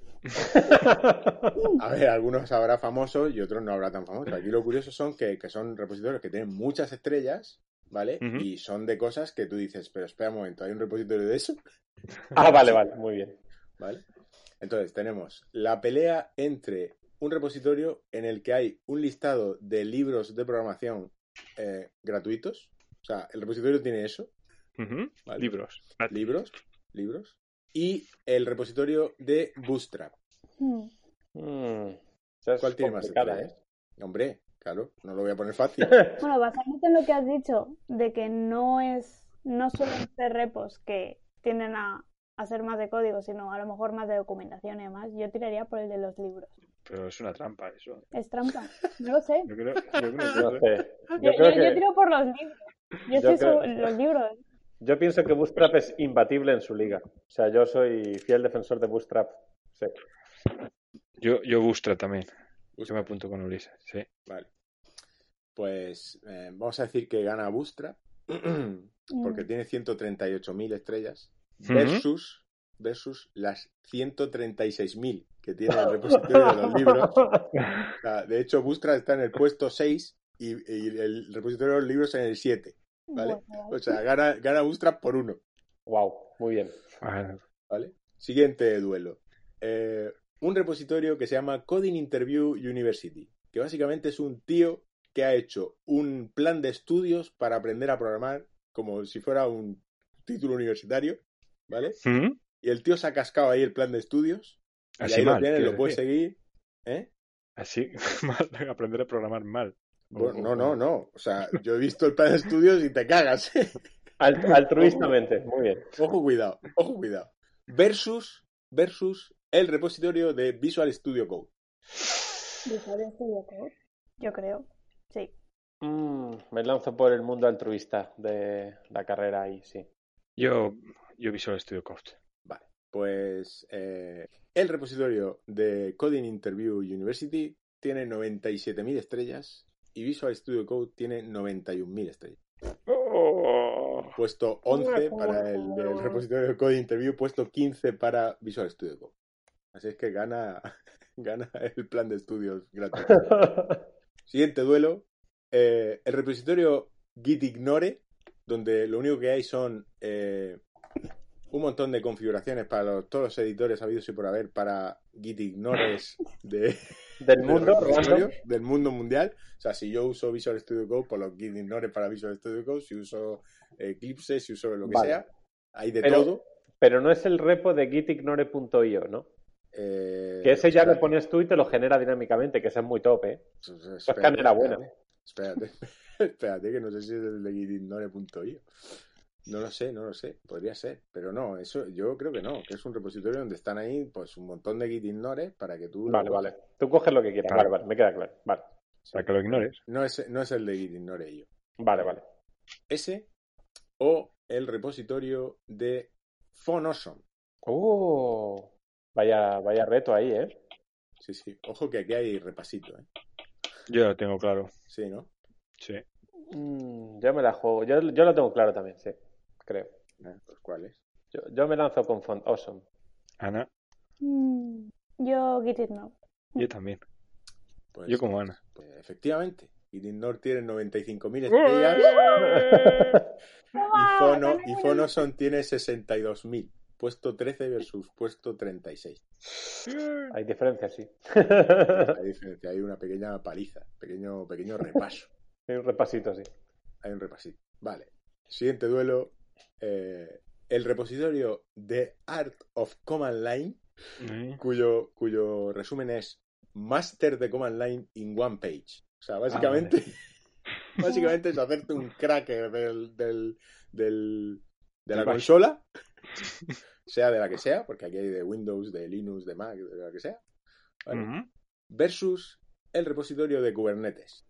A ver, algunos habrá famosos y otros no habrá tan famosos. Aquí lo curioso son que, que son repositorios que tienen muchas estrellas, ¿vale? Ujú. Y son de cosas que tú dices, pero espera un momento, ¿hay un repositorio de eso? Ah, vale, vale, muy bien. ¿Vale? Entonces tenemos la pelea entre un repositorio en el que hay un listado de libros de programación eh, gratuitos. O sea, el repositorio tiene eso. Ujú. Vale. Libros. Libros, libros. Y el repositorio de Bootstrap. Mm. Mm, esa es ¿Cuál tiene más complicada, estrellas? Hombre, claro, no lo voy a poner fácil. Bueno, basándote en lo que has dicho, de que no es, no suelen ser repos que tienden a, a ser más de código, sino a lo mejor más de documentación y demás, yo tiraría por el de los libros. Pero es una trampa eso. Es trampa, no lo sé. Yo creo, yo creo que No sé. Yo, Yo yo, creo yo que, tiro por los libros. Yo, Yo estoy creo- sobre los libros. yo pienso que Bootstrap es imbatible en su liga. O sea, yo soy fiel defensor de Bootstrap. Sí. Yo, yo Bootstrap también. Yo me Bootstrap. apunto con Ulises, sí. Vale. Pues eh, vamos a decir que gana Bootstrap porque Mm. tiene ciento treinta y ocho mil estrellas Ujú. versus, versus las ciento treinta y seis mil que tiene el repositorio de los libros. O sea, de hecho, Bootstrap está en el puesto seis y, y el repositorio de los libros en el siete. ¿Vale? Bueno, O sea, gana, gana Bootstrap por uno. Wow, muy bien. Ah, ¿Vale? Siguiente duelo. Eh, un repositorio que se llama Coding Interview University, que básicamente es un tío que ha hecho un plan de estudios para aprender a programar como si fuera un título universitario, ¿vale? Ujú. Y el tío se ha cascado ahí el plan de estudios y Así ahí mal, lo tienes, quiero lo puedes decir. seguir, ¿eh? Así, mal, aprender a programar mal. Bueno, no, no, no. O sea, yo he visto el plan de estudios y te cagas. ¿eh? Alt- altruistamente, muy bien. Ojo, cuidado, ojo, cuidado. Versus, versus el repositorio de Visual Studio Code. Visual Studio Code, yo creo. Sí. Mm, me lanzo por el mundo altruista de la carrera ahí, sí. Yo, yo Visual Studio Code. Vale, pues eh, el repositorio de Coding Interview University tiene noventa y siete mil estrellas y Visual Studio Code tiene noventa y un mil estrellas. Oh. Puesto once para el, el repositorio de Coding Interview, puesto quince para Visual Studio Code. Así es que gana, gana el plan de estudios gratuito. Siguiente duelo. Eh, el repositorio Gitignore, donde lo único que hay son eh, un montón de configuraciones para los, todos los editores habidos y por haber para Gitignores de, Del mundo, repositorio, del mundo mundial. O sea, si yo uso Visual Studio Code, pues los Gitignores para Visual Studio Code. Si uso Eclipse, si uso lo que Vale. sea, hay de Pero- todo. Pero no es el repo de gitignore punto io, ¿no? Eh, Que ese ya lo espérate, pones tú y te lo genera dinámicamente, que ese es muy top, ¿eh? espérate, Pues canela buena. Espérate, espérate, que no sé si es el de gitignore punto io. No lo sé, no lo sé. Podría ser, pero no, eso yo creo que no, que es un repositorio donde están ahí pues un montón de gitignores para que tú... Vale, lo- vale. Tú coges lo que quieras. Claro. Vale, vale, me queda claro. Vale, Para que lo ignores. No es, no es el de gitignore io. vale, vale. Ese o el repositorio de Phonoson. ¡Oh! Vaya, vaya reto ahí, ¿eh? Sí, sí. Ojo que aquí hay repasito, ¿eh? Yo lo tengo claro. Sí, ¿no? Sí. Mm, yo me la juego. Yo, yo lo tengo claro también, sí. Creo. Ah, pues ¿cuál es? Yo, yo me lanzo con Font Awesome. Ana, Mm, yo Gitignore. yo también. Pues, Yo como Ana. pues, efectivamente. Gitignore tiene noventa y cinco mil estrellas y, Fono, y Phonoson tiene sesenta y dos mil. Puesto trece versus puesto treinta y seis. Hay diferencias, sí. Hay diferencia, hay una pequeña paliza, pequeño, pequeño repaso. Hay un repasito, sí. Hay un repasito. Vale. Siguiente duelo. eh, el repositorio de Art of Command Line, Mm. cuyo, cuyo resumen es Master de Command Line in One Page. O sea, básicamente, básicamente es hacerte un cracker del, del, del- de la Del bash. consola, sea de la que sea, porque aquí hay de Windows, de Linux, de Mac, de la que sea, ¿vale? Ujú. Versus el repositorio de Kubernetes.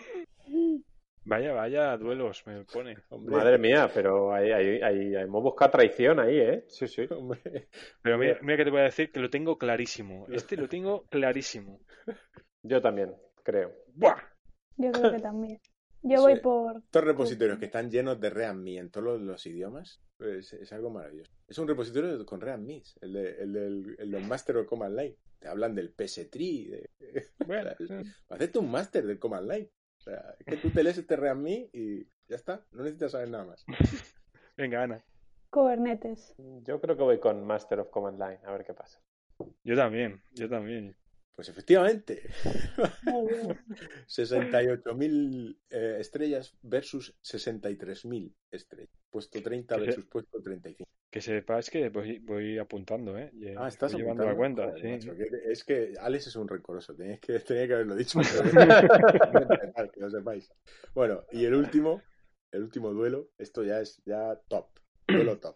Vaya, vaya duelos me pone. Hombre, Madre mía, pero ahí, ahí, ahí- hemos buscado traición ahí, ¿eh? Sí, sí. hombre. Pero mira, mira que te voy a decir que lo tengo clarísimo. Este lo tengo clarísimo. Yo también, creo. ¡Buah! Yo creo que también. Yo Sí. voy por... Estos repositorios que están llenos de ReadMe en todos los, los idiomas, pues es algo maravilloso. Es un repositorio con ReadMe, el, de, el, del, el del Master of Command Line. Te hablan del P S tres, de... Bueno, hacerte un Master del Command Line. O sea, es que tú te lees este ReadMe y ya está, no necesitas saber nada más. venga, Ana. Kubernetes. Yo creo que voy con Master of Command Line, a ver qué pasa. Yo también, yo también. Pues efectivamente, Muy bien. sesenta y ocho mil eh, estrellas versus sesenta y tres mil estrellas. Puesto treinta Que se- versus puesto treinta y cinco. Que sepas que voy, voy apuntando, ¿eh? Y, Ah, estás voy llevando la apuntando. cuenta, Joder, sí. macho, que- es que Alex es un rencoroso, tenéis que, tenía que haberlo dicho. Pero- que lo sepáis. Bueno, y el último, el último duelo, esto ya es ya top, duelo top.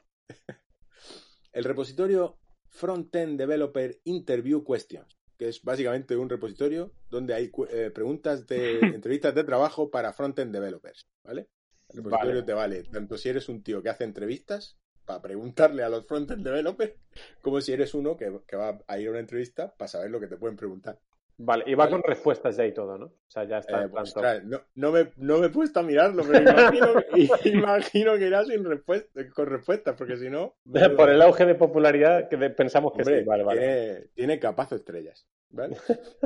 El repositorio Frontend Developer Interview Questions, que es básicamente un repositorio donde hay cu- eh, preguntas de entrevistas de trabajo para frontend developers, ¿vale? El repositorio Vale. te vale tanto si eres un tío que hace entrevistas para preguntarle a los frontend developers, como si eres uno que, que va a ir a una entrevista para saber lo que te pueden preguntar. Vale, y va Vale. con respuestas ya y todo, ¿no? O sea, ya está Eh, en plan pues, top. claro, no, no, me, no me he puesto a mirarlo, pero imagino, imagino que irá sin respuesta, con respuestas, porque si no... Por el auge de popularidad que de- pensamos que Hombre, sí. Vale, vale. Tiene, tiene capazo estrellas, ¿vale?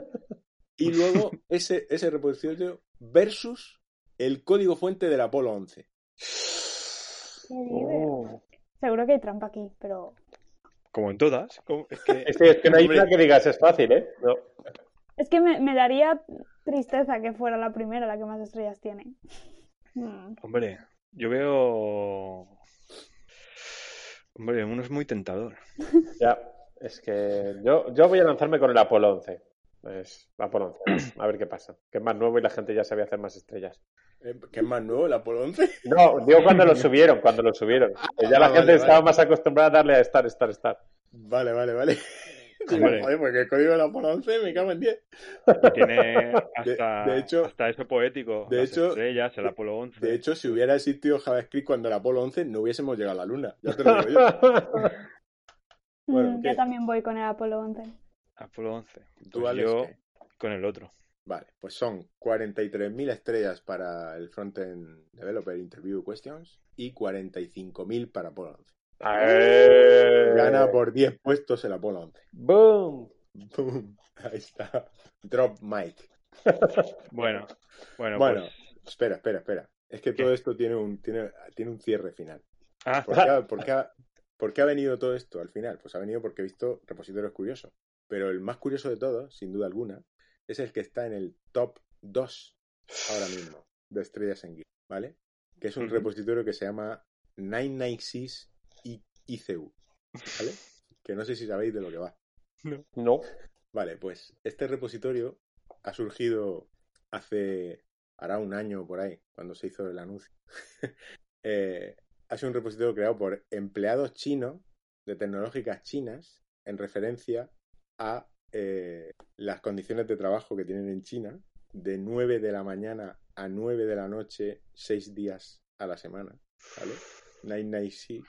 Y luego ese, ese repositorio versus el código fuente del Apolo once. ¿Qué dices? Oh. Seguro que hay trampa aquí, pero... Como en todas. como- es que Es que, es que no hay Hombre. una que digas es fácil, ¿eh? No. Es que me, me daría tristeza que fuera la primera la que más estrellas tiene. Mm. Hombre, yo veo... Hombre, uno es muy tentador. Ya, es que yo, yo voy a lanzarme con el Apolo once. Es Apolo once. A ver qué pasa. Que es más nuevo y la gente ya sabía hacer más estrellas. Eh, ¿Qué es más nuevo, el Apolo once? No, digo cuando lo subieron, cuando lo subieron. Que ya Ah, la vale, gente vale. estaba más acostumbrada a darle a Star, Star, Star. Vale, vale, vale. Digo, Hombre. joder, porque el código del Apolo once me cago en diez. Y tiene hasta, De- de hecho- hasta eso poético. de las hecho- estrellas, el Apolo once. De hecho, si hubiera existido JavaScript cuando el Apolo once, no hubiésemos llegado a la Luna. Ya te lo digo yo. Bueno, Mm, ¿qué? yo también voy con el Apolo once. Apolo once. ¿Tú, Pues Alex, yo qué? con el otro. Vale, pues son cuarenta y tres mil estrellas para el Frontend Developer Interview Questions y cuarenta y cinco mil para Apolo once. ¡Eh! Gana por diez puestos el Apolo once. ¡Boom! Boom. Ahí está. Drop mic. Bueno, bueno, Bueno, pues. espera, espera, espera. Es que ¿Qué? todo esto tiene un, tiene, tiene un cierre final. Ah, ¿Por qué, ha, por qué ha- por qué ha venido todo esto al final? Pues ha venido porque he visto repositorios curiosos. Pero el más curioso de todos, sin duda alguna, es el que está en el top dos ahora mismo de estrellas en Git, ¿vale? Que es un Ujú. repositorio que se llama novecientos noventa y seis I C U, ¿vale? Que no sé si sabéis de lo que va. No. Vale, pues este repositorio ha surgido hace, hará un año por ahí, cuando se hizo el anuncio. eh, ha sido un repositorio creado por empleados chinos de tecnológicas chinas en referencia a eh, las condiciones de trabajo que tienen en China de nueve de la mañana a nueve de la noche, seis días a la semana, ¿vale? novecientos noventa y seis.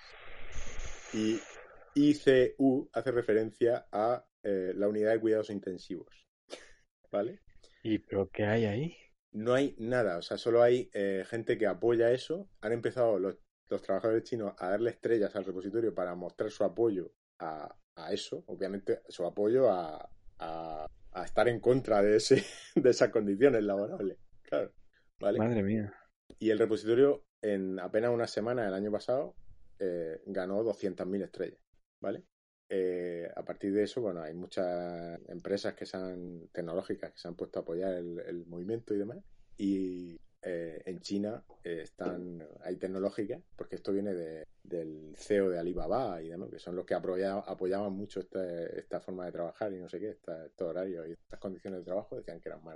Y I C U hace referencia a eh, la unidad de cuidados intensivos, ¿vale? ¿y pero qué hay ahí? No hay nada, o sea, solo hay eh, gente que apoya eso. Han empezado los, los trabajadores chinos a darle estrellas al repositorio para mostrar su apoyo a, a eso, obviamente su apoyo a, a, a estar en contra de, ese, de esas condiciones laborables, claro, ¿vale? Madre mía. Y el repositorio en apenas una semana el año pasado eh, ganó doscientas mil estrellas, ¿vale? Eh, a partir de eso, bueno, hay muchas empresas que se han, tecnológicas que se han puesto a apoyar el, el movimiento y demás. Y eh, en China eh, están, hay tecnológicas, porque esto viene de, del C E O de Alibaba y demás, que son los que apoya, apoyaban mucho esta, esta forma de trabajar y no sé qué, esta, estos horarios y estas condiciones de trabajo, decían que eran malas.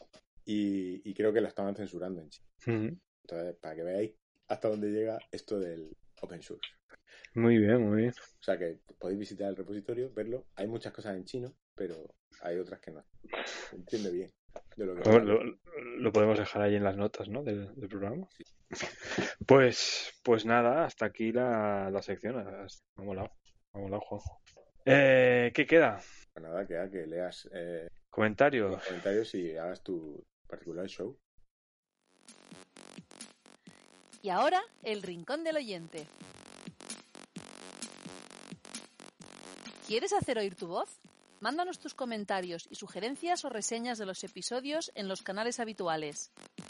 Y, y creo que lo estaban censurando en China. Ujú. Entonces, para que veáis hasta dónde llega esto del open source. Muy bien, muy bien. O sea que podéis visitar el repositorio, verlo. Hay muchas cosas en chino, pero hay otras que no. Se entiende bien de lo que Lo, va. lo- lo podemos dejar ahí en las notas, ¿no? Del, del programa. Pues, pues nada, hasta aquí la, la sección. Has- Me ha molado. Me ha molado, Juanjo. Eh, ¿qué queda? Pues nada, queda que leas eh, Comentarios. los comentarios y hagas tu particular show. Y ahora, el rincón del oyente. ¿Quieres hacer oír tu voz? Mándanos tus comentarios y sugerencias o reseñas de los episodios en los canales habituales.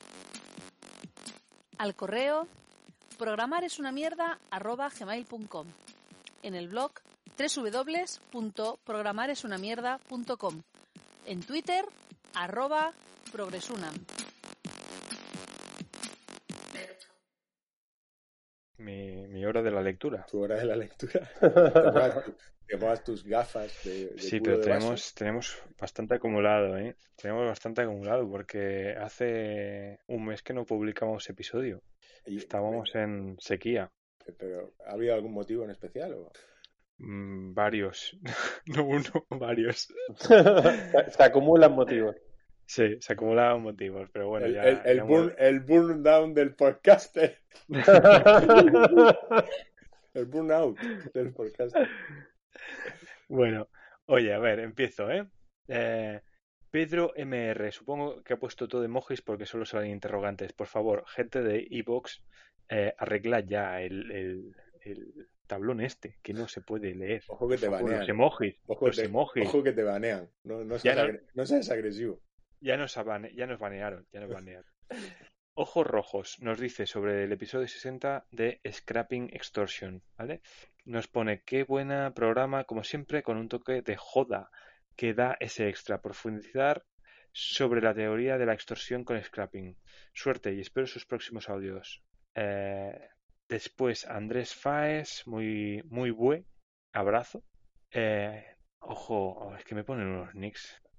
Al correo programaresunamierda arroba gmail punto com, en el blog doble u doble u doble u punto programaresunamierda punto com, en Twitter arroba progresunam. Mi, mi hora de la lectura. Tu hora de la lectura. Te pongas, tu- te pongas tus gafas de, de Sí, culo pero de vaso. tenemos, tenemos bastante acumulado, ¿eh? Tenemos bastante acumulado porque hace un mes que no publicamos episodio. Y- Estábamos en sequía. Pero, ¿ha habido algún motivo en especial? O? Mm, varios. No uno, varios. se, se acumulan motivos. Sí, se acumulaban motivos, pero bueno, el, ya, el, el, ya burn, hemos- el burn down del podcaster. El burnout del podcaster. Bueno, oye, a ver, empiezo, ¿eh? Eh, Pedro M R, supongo que ha puesto todo emojis porque solo salen interrogantes. Por favor, gente de iVoox, eh, arreglad ya el, el, el tablón este, que no se puede leer. Ojo que Por te favor, banean. los emojis, Ojo, los te- emojis. ojo que te banean. No, no, Ya seas, no- agre- no seas agresivo. Ya nos, abane- ya nos banearon, ya nos banearon. Ojos Rojos nos dice sobre el episodio sesenta de Scrapping Extortion, ¿vale? Nos pone qué buena programa, como siempre, con un toque de joda que da ese extra. Profundizar sobre la teoría de la extorsión con scrapping. Suerte y espero sus próximos audios. Eh, después Andrés Faes, muy, muy buen abrazo. Eh, ojo, oh, es que me ponen unos nicks.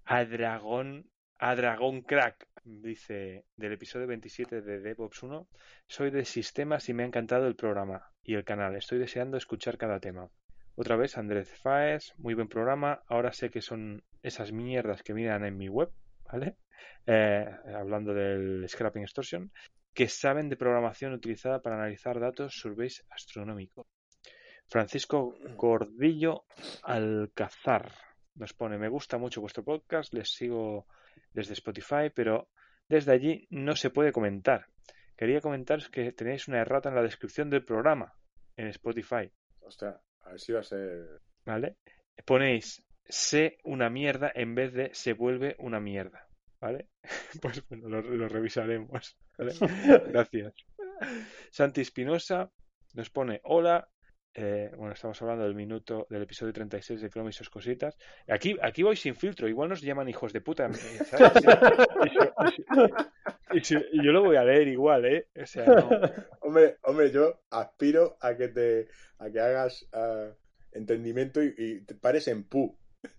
a Dragón, a Dragón Crack, dice, del episodio veintisiete de DevOps uno, soy de sistemas y me ha encantado el programa y el canal. Estoy deseando escuchar cada tema. Otra vez, Andrés Faes, muy buen programa. Ahora sé que son esas mierdas que miran en mi web, ¿vale? Eh, hablando del Scrapping Extortion, que saben de programación utilizada para analizar datos surveys astronómicos. Francisco Gordillo Alcázar nos pone, me gusta mucho vuestro podcast, les sigo desde Spotify, pero desde allí no se puede comentar. Quería comentaros que tenéis una errata en la descripción del programa en Spotify. Ostras, a ver si va a ser... ¿Vale? Ponéis sé una mierda en vez de se vuelve una mierda. ¿Vale? Pues bueno, lo, lo revisaremos. ¿Vale? Gracias. Santi Espinosa nos pone hola. Eh, bueno, estamos hablando del minuto del episodio treinta y seis de Chrome y sus cositas. Aquí, aquí voy sin filtro. Igual nos llaman hijos de puta. ¿Sabes? Y, y, y, y yo lo voy a leer igual, ¿eh? O sea, no. Hombre, hombre, yo aspiro a que te a que hagas uh, entendimiento y, y te pares en pu.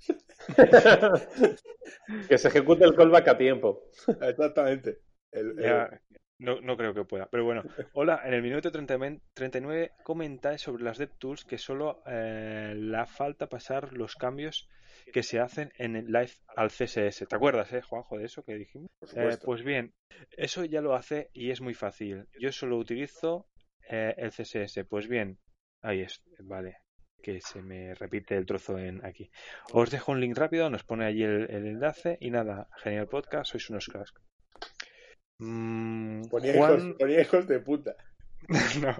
Que se ejecute el callback a tiempo. Exactamente. El, el... Ya, no, no creo que pueda. Pero bueno, hola, en el minuto treinta y nueve comentáis sobre las DevTools que solo eh, la falta pasar los cambios que se hacen en el live al C S S. ¿Te acuerdas, eh, Juanjo, de eso que dijimos? Eh, pues bien, eso ya lo hace y es muy fácil. Yo solo utilizo eh, el C S S. Pues bien, ahí es, vale. Que se me repite el trozo en aquí. Os dejo un link rápido, nos pone allí el, el enlace y nada, genial podcast, sois unos cracks. Mm, ponía, Juan... hijos, ponía hijos de puta. No.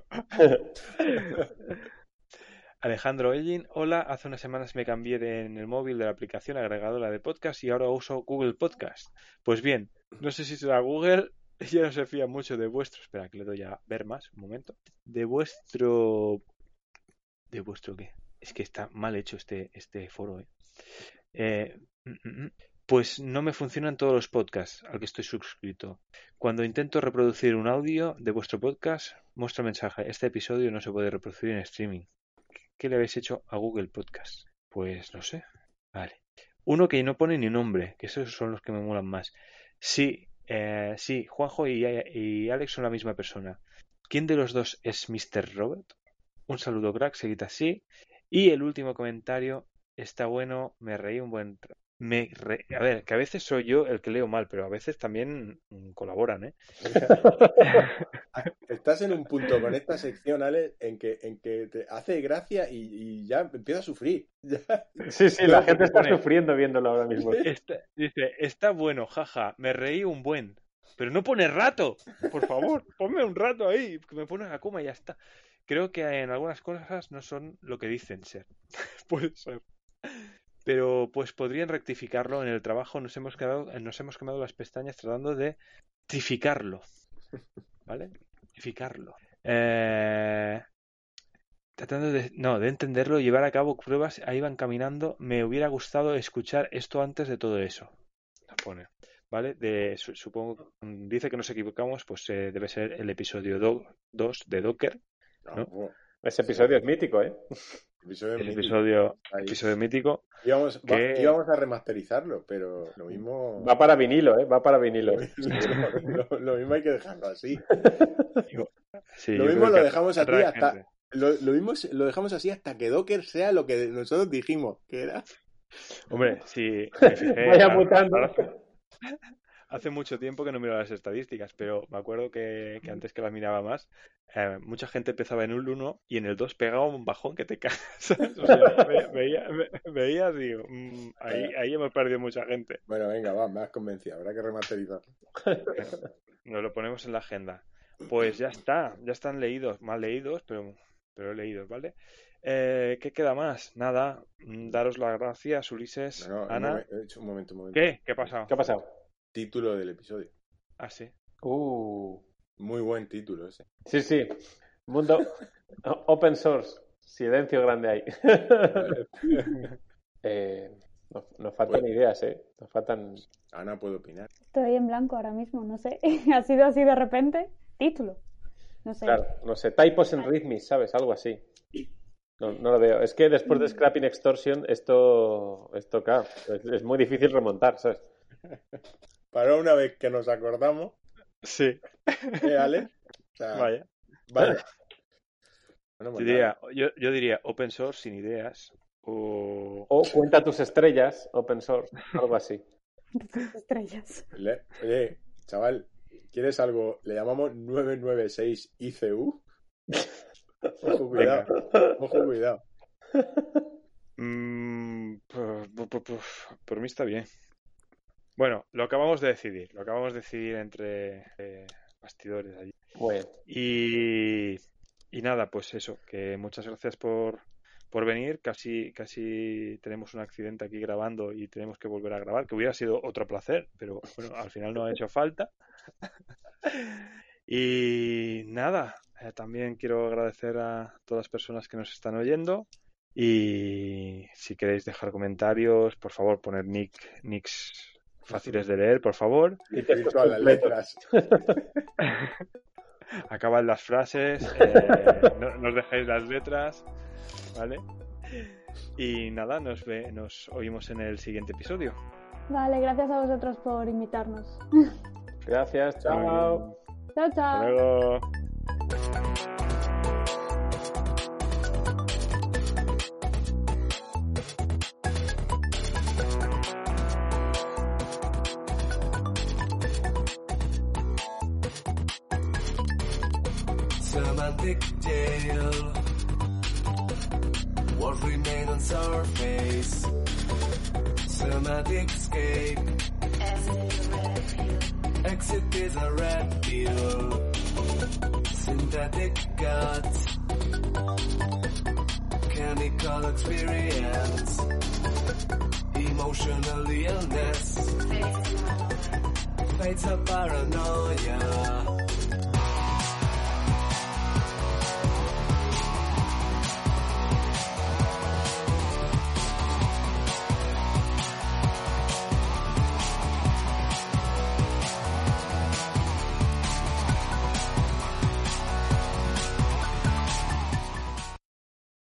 Alejandro Ellin, hola, hace unas semanas me cambié de, en el móvil de la aplicación agregadora de podcast y ahora uso Google Podcast. Pues bien, no sé si será Google, ya no se fía mucho de vuestro, espera que le doy a ver más, un momento, de vuestro... ¿De vuestro qué? Es que está mal hecho este, este foro, ¿eh? Eh, pues no me funcionan todos los podcasts al que estoy suscrito. Cuando intento reproducir un audio de vuestro podcast, muestra mensaje. Este episodio no se puede reproducir en streaming. ¿Qué le habéis hecho a Google Podcast? Pues no sé. Vale. Uno que no pone ni nombre, que esos son los que me molan más. Sí, eh, sí, Juanjo y, y Alex son la misma persona. ¿Quién de los dos es mister Robert? Un saludo, crack, seguid así. Y el último comentario, está bueno, me reí un buen... Me re... A ver, que a veces soy yo el que leo mal, pero a veces también colaboran, ¿eh? Estás en un punto con esta sección, Ale, en que, en que te hace gracia y, y ya empieza a sufrir. Ya. Sí, sí, la gente está pone... sufriendo viéndolo ahora mismo. Está... Dice, está bueno, jaja, me reí un buen. Pero no pone rato, por favor, ponme un rato ahí, que me pone a coma y ya está. Creo que en algunas cosas no son lo que dicen ser. Puede ser. Pero pues podrían rectificarlo. En el trabajo nos hemos quedado, nos hemos quemado las pestañas tratando de rectificarlo. ¿Vale? Rectificarlo. Eh... Tratando de, no, de entenderlo y llevar a cabo pruebas, ahí van caminando. Me hubiera gustado escuchar esto antes de todo eso. Lo pone. ¿Vale? De, supongo, dice que nos equivocamos, pues eh, debe ser el episodio dos de Docker. ¿No? No, ese episodio es mítico, ¿eh? Episodio el mítico. Episodio, episodio mítico. Íbamos, que... va, íbamos a remasterizarlo, pero lo mismo... Va para vinilo, ¿eh? Va para vinilo. lo, lo, lo mismo hay que dejarlo así. Sí, lo mismo lo dejamos así hasta... Lo, lo mismo lo dejamos así hasta que Docker sea lo que nosotros dijimos que era. Hombre, si me fijé... Vaya mutando. Hace mucho tiempo que no miro las estadísticas, pero me acuerdo que, que antes que las miraba más, eh, mucha gente empezaba en el uno y en el dos pegaba un bajón que te cagas. O sea, ve, veía, ve, veías, digo, mmm, ahí, ahí hemos perdido mucha gente. Bueno, venga, va, me has convencido, habrá que remasterizar. Nos lo ponemos en la agenda. Pues ya está, ya están leídos, mal leídos, pero, pero leídos, ¿vale? Eh, ¿Qué queda más? Nada, daros las gracias, Ulises, no, no, Ana. Un momento, un momento, un momento. ¿Qué? ¿Qué ha pasado? ¿Qué ha pasado? Título del episodio. Ah, sí. Uh. Muy buen título ese. Sí, sí. Mundo open source. Silencio grande ahí. eh, nos, nos faltan bueno. ideas, ¿eh? Nos faltan... Ana puede opinar. Estoy en blanco ahora mismo, no sé. Ha sido así de repente. Título. No sé. Claro, no sé. Typos en Readme, ¿sabes? Algo así. No, no lo veo. Es que después de Scrapping Extortion, esto, esto claro, es, es muy difícil remontar, ¿sabes? Para una vez que nos acordamos. Sí. ¿Eh, Ale? O sea, Vaya. Vaya. Bueno, Yo pues diría, nada. yo, yo diría open source sin ideas. O... O cuenta tus estrellas, open source, algo así. Estrellas. Le- Oye, chaval, ¿quieres algo? Le llamamos nueve nueve seis I C U. Ojo, cuidado. Ojo, cuidado. Mm, pu- pu- pu- pu- por mí está bien. Bueno, lo acabamos de decidir. Lo acabamos de decidir entre eh, bastidores allí. Bueno, Y, y nada, pues eso, que muchas gracias por, por venir. Casi, casi tenemos un accidente aquí grabando y tenemos que volver a grabar, que hubiera sido otro placer, pero bueno, al final no ha hecho falta. Y nada, eh, también quiero agradecer a todas las personas que nos están oyendo. Y si queréis dejar comentarios, por favor, poner nick, nicks fáciles de leer, por favor. Y escribir todas las letras. Acaban las frases, eh, no, no os dejéis las letras, ¿vale? Y nada, nos, ve, nos oímos en el siguiente episodio. Vale, gracias a vosotros por invitarnos. gracias, chao. Chao, Hasta chao. luego. Semantic jail. Words remain on surface. Semantic escape. Exit is a red pill. Synthetic guts. Chemical experience. Emotional illness. Fates of paranoia.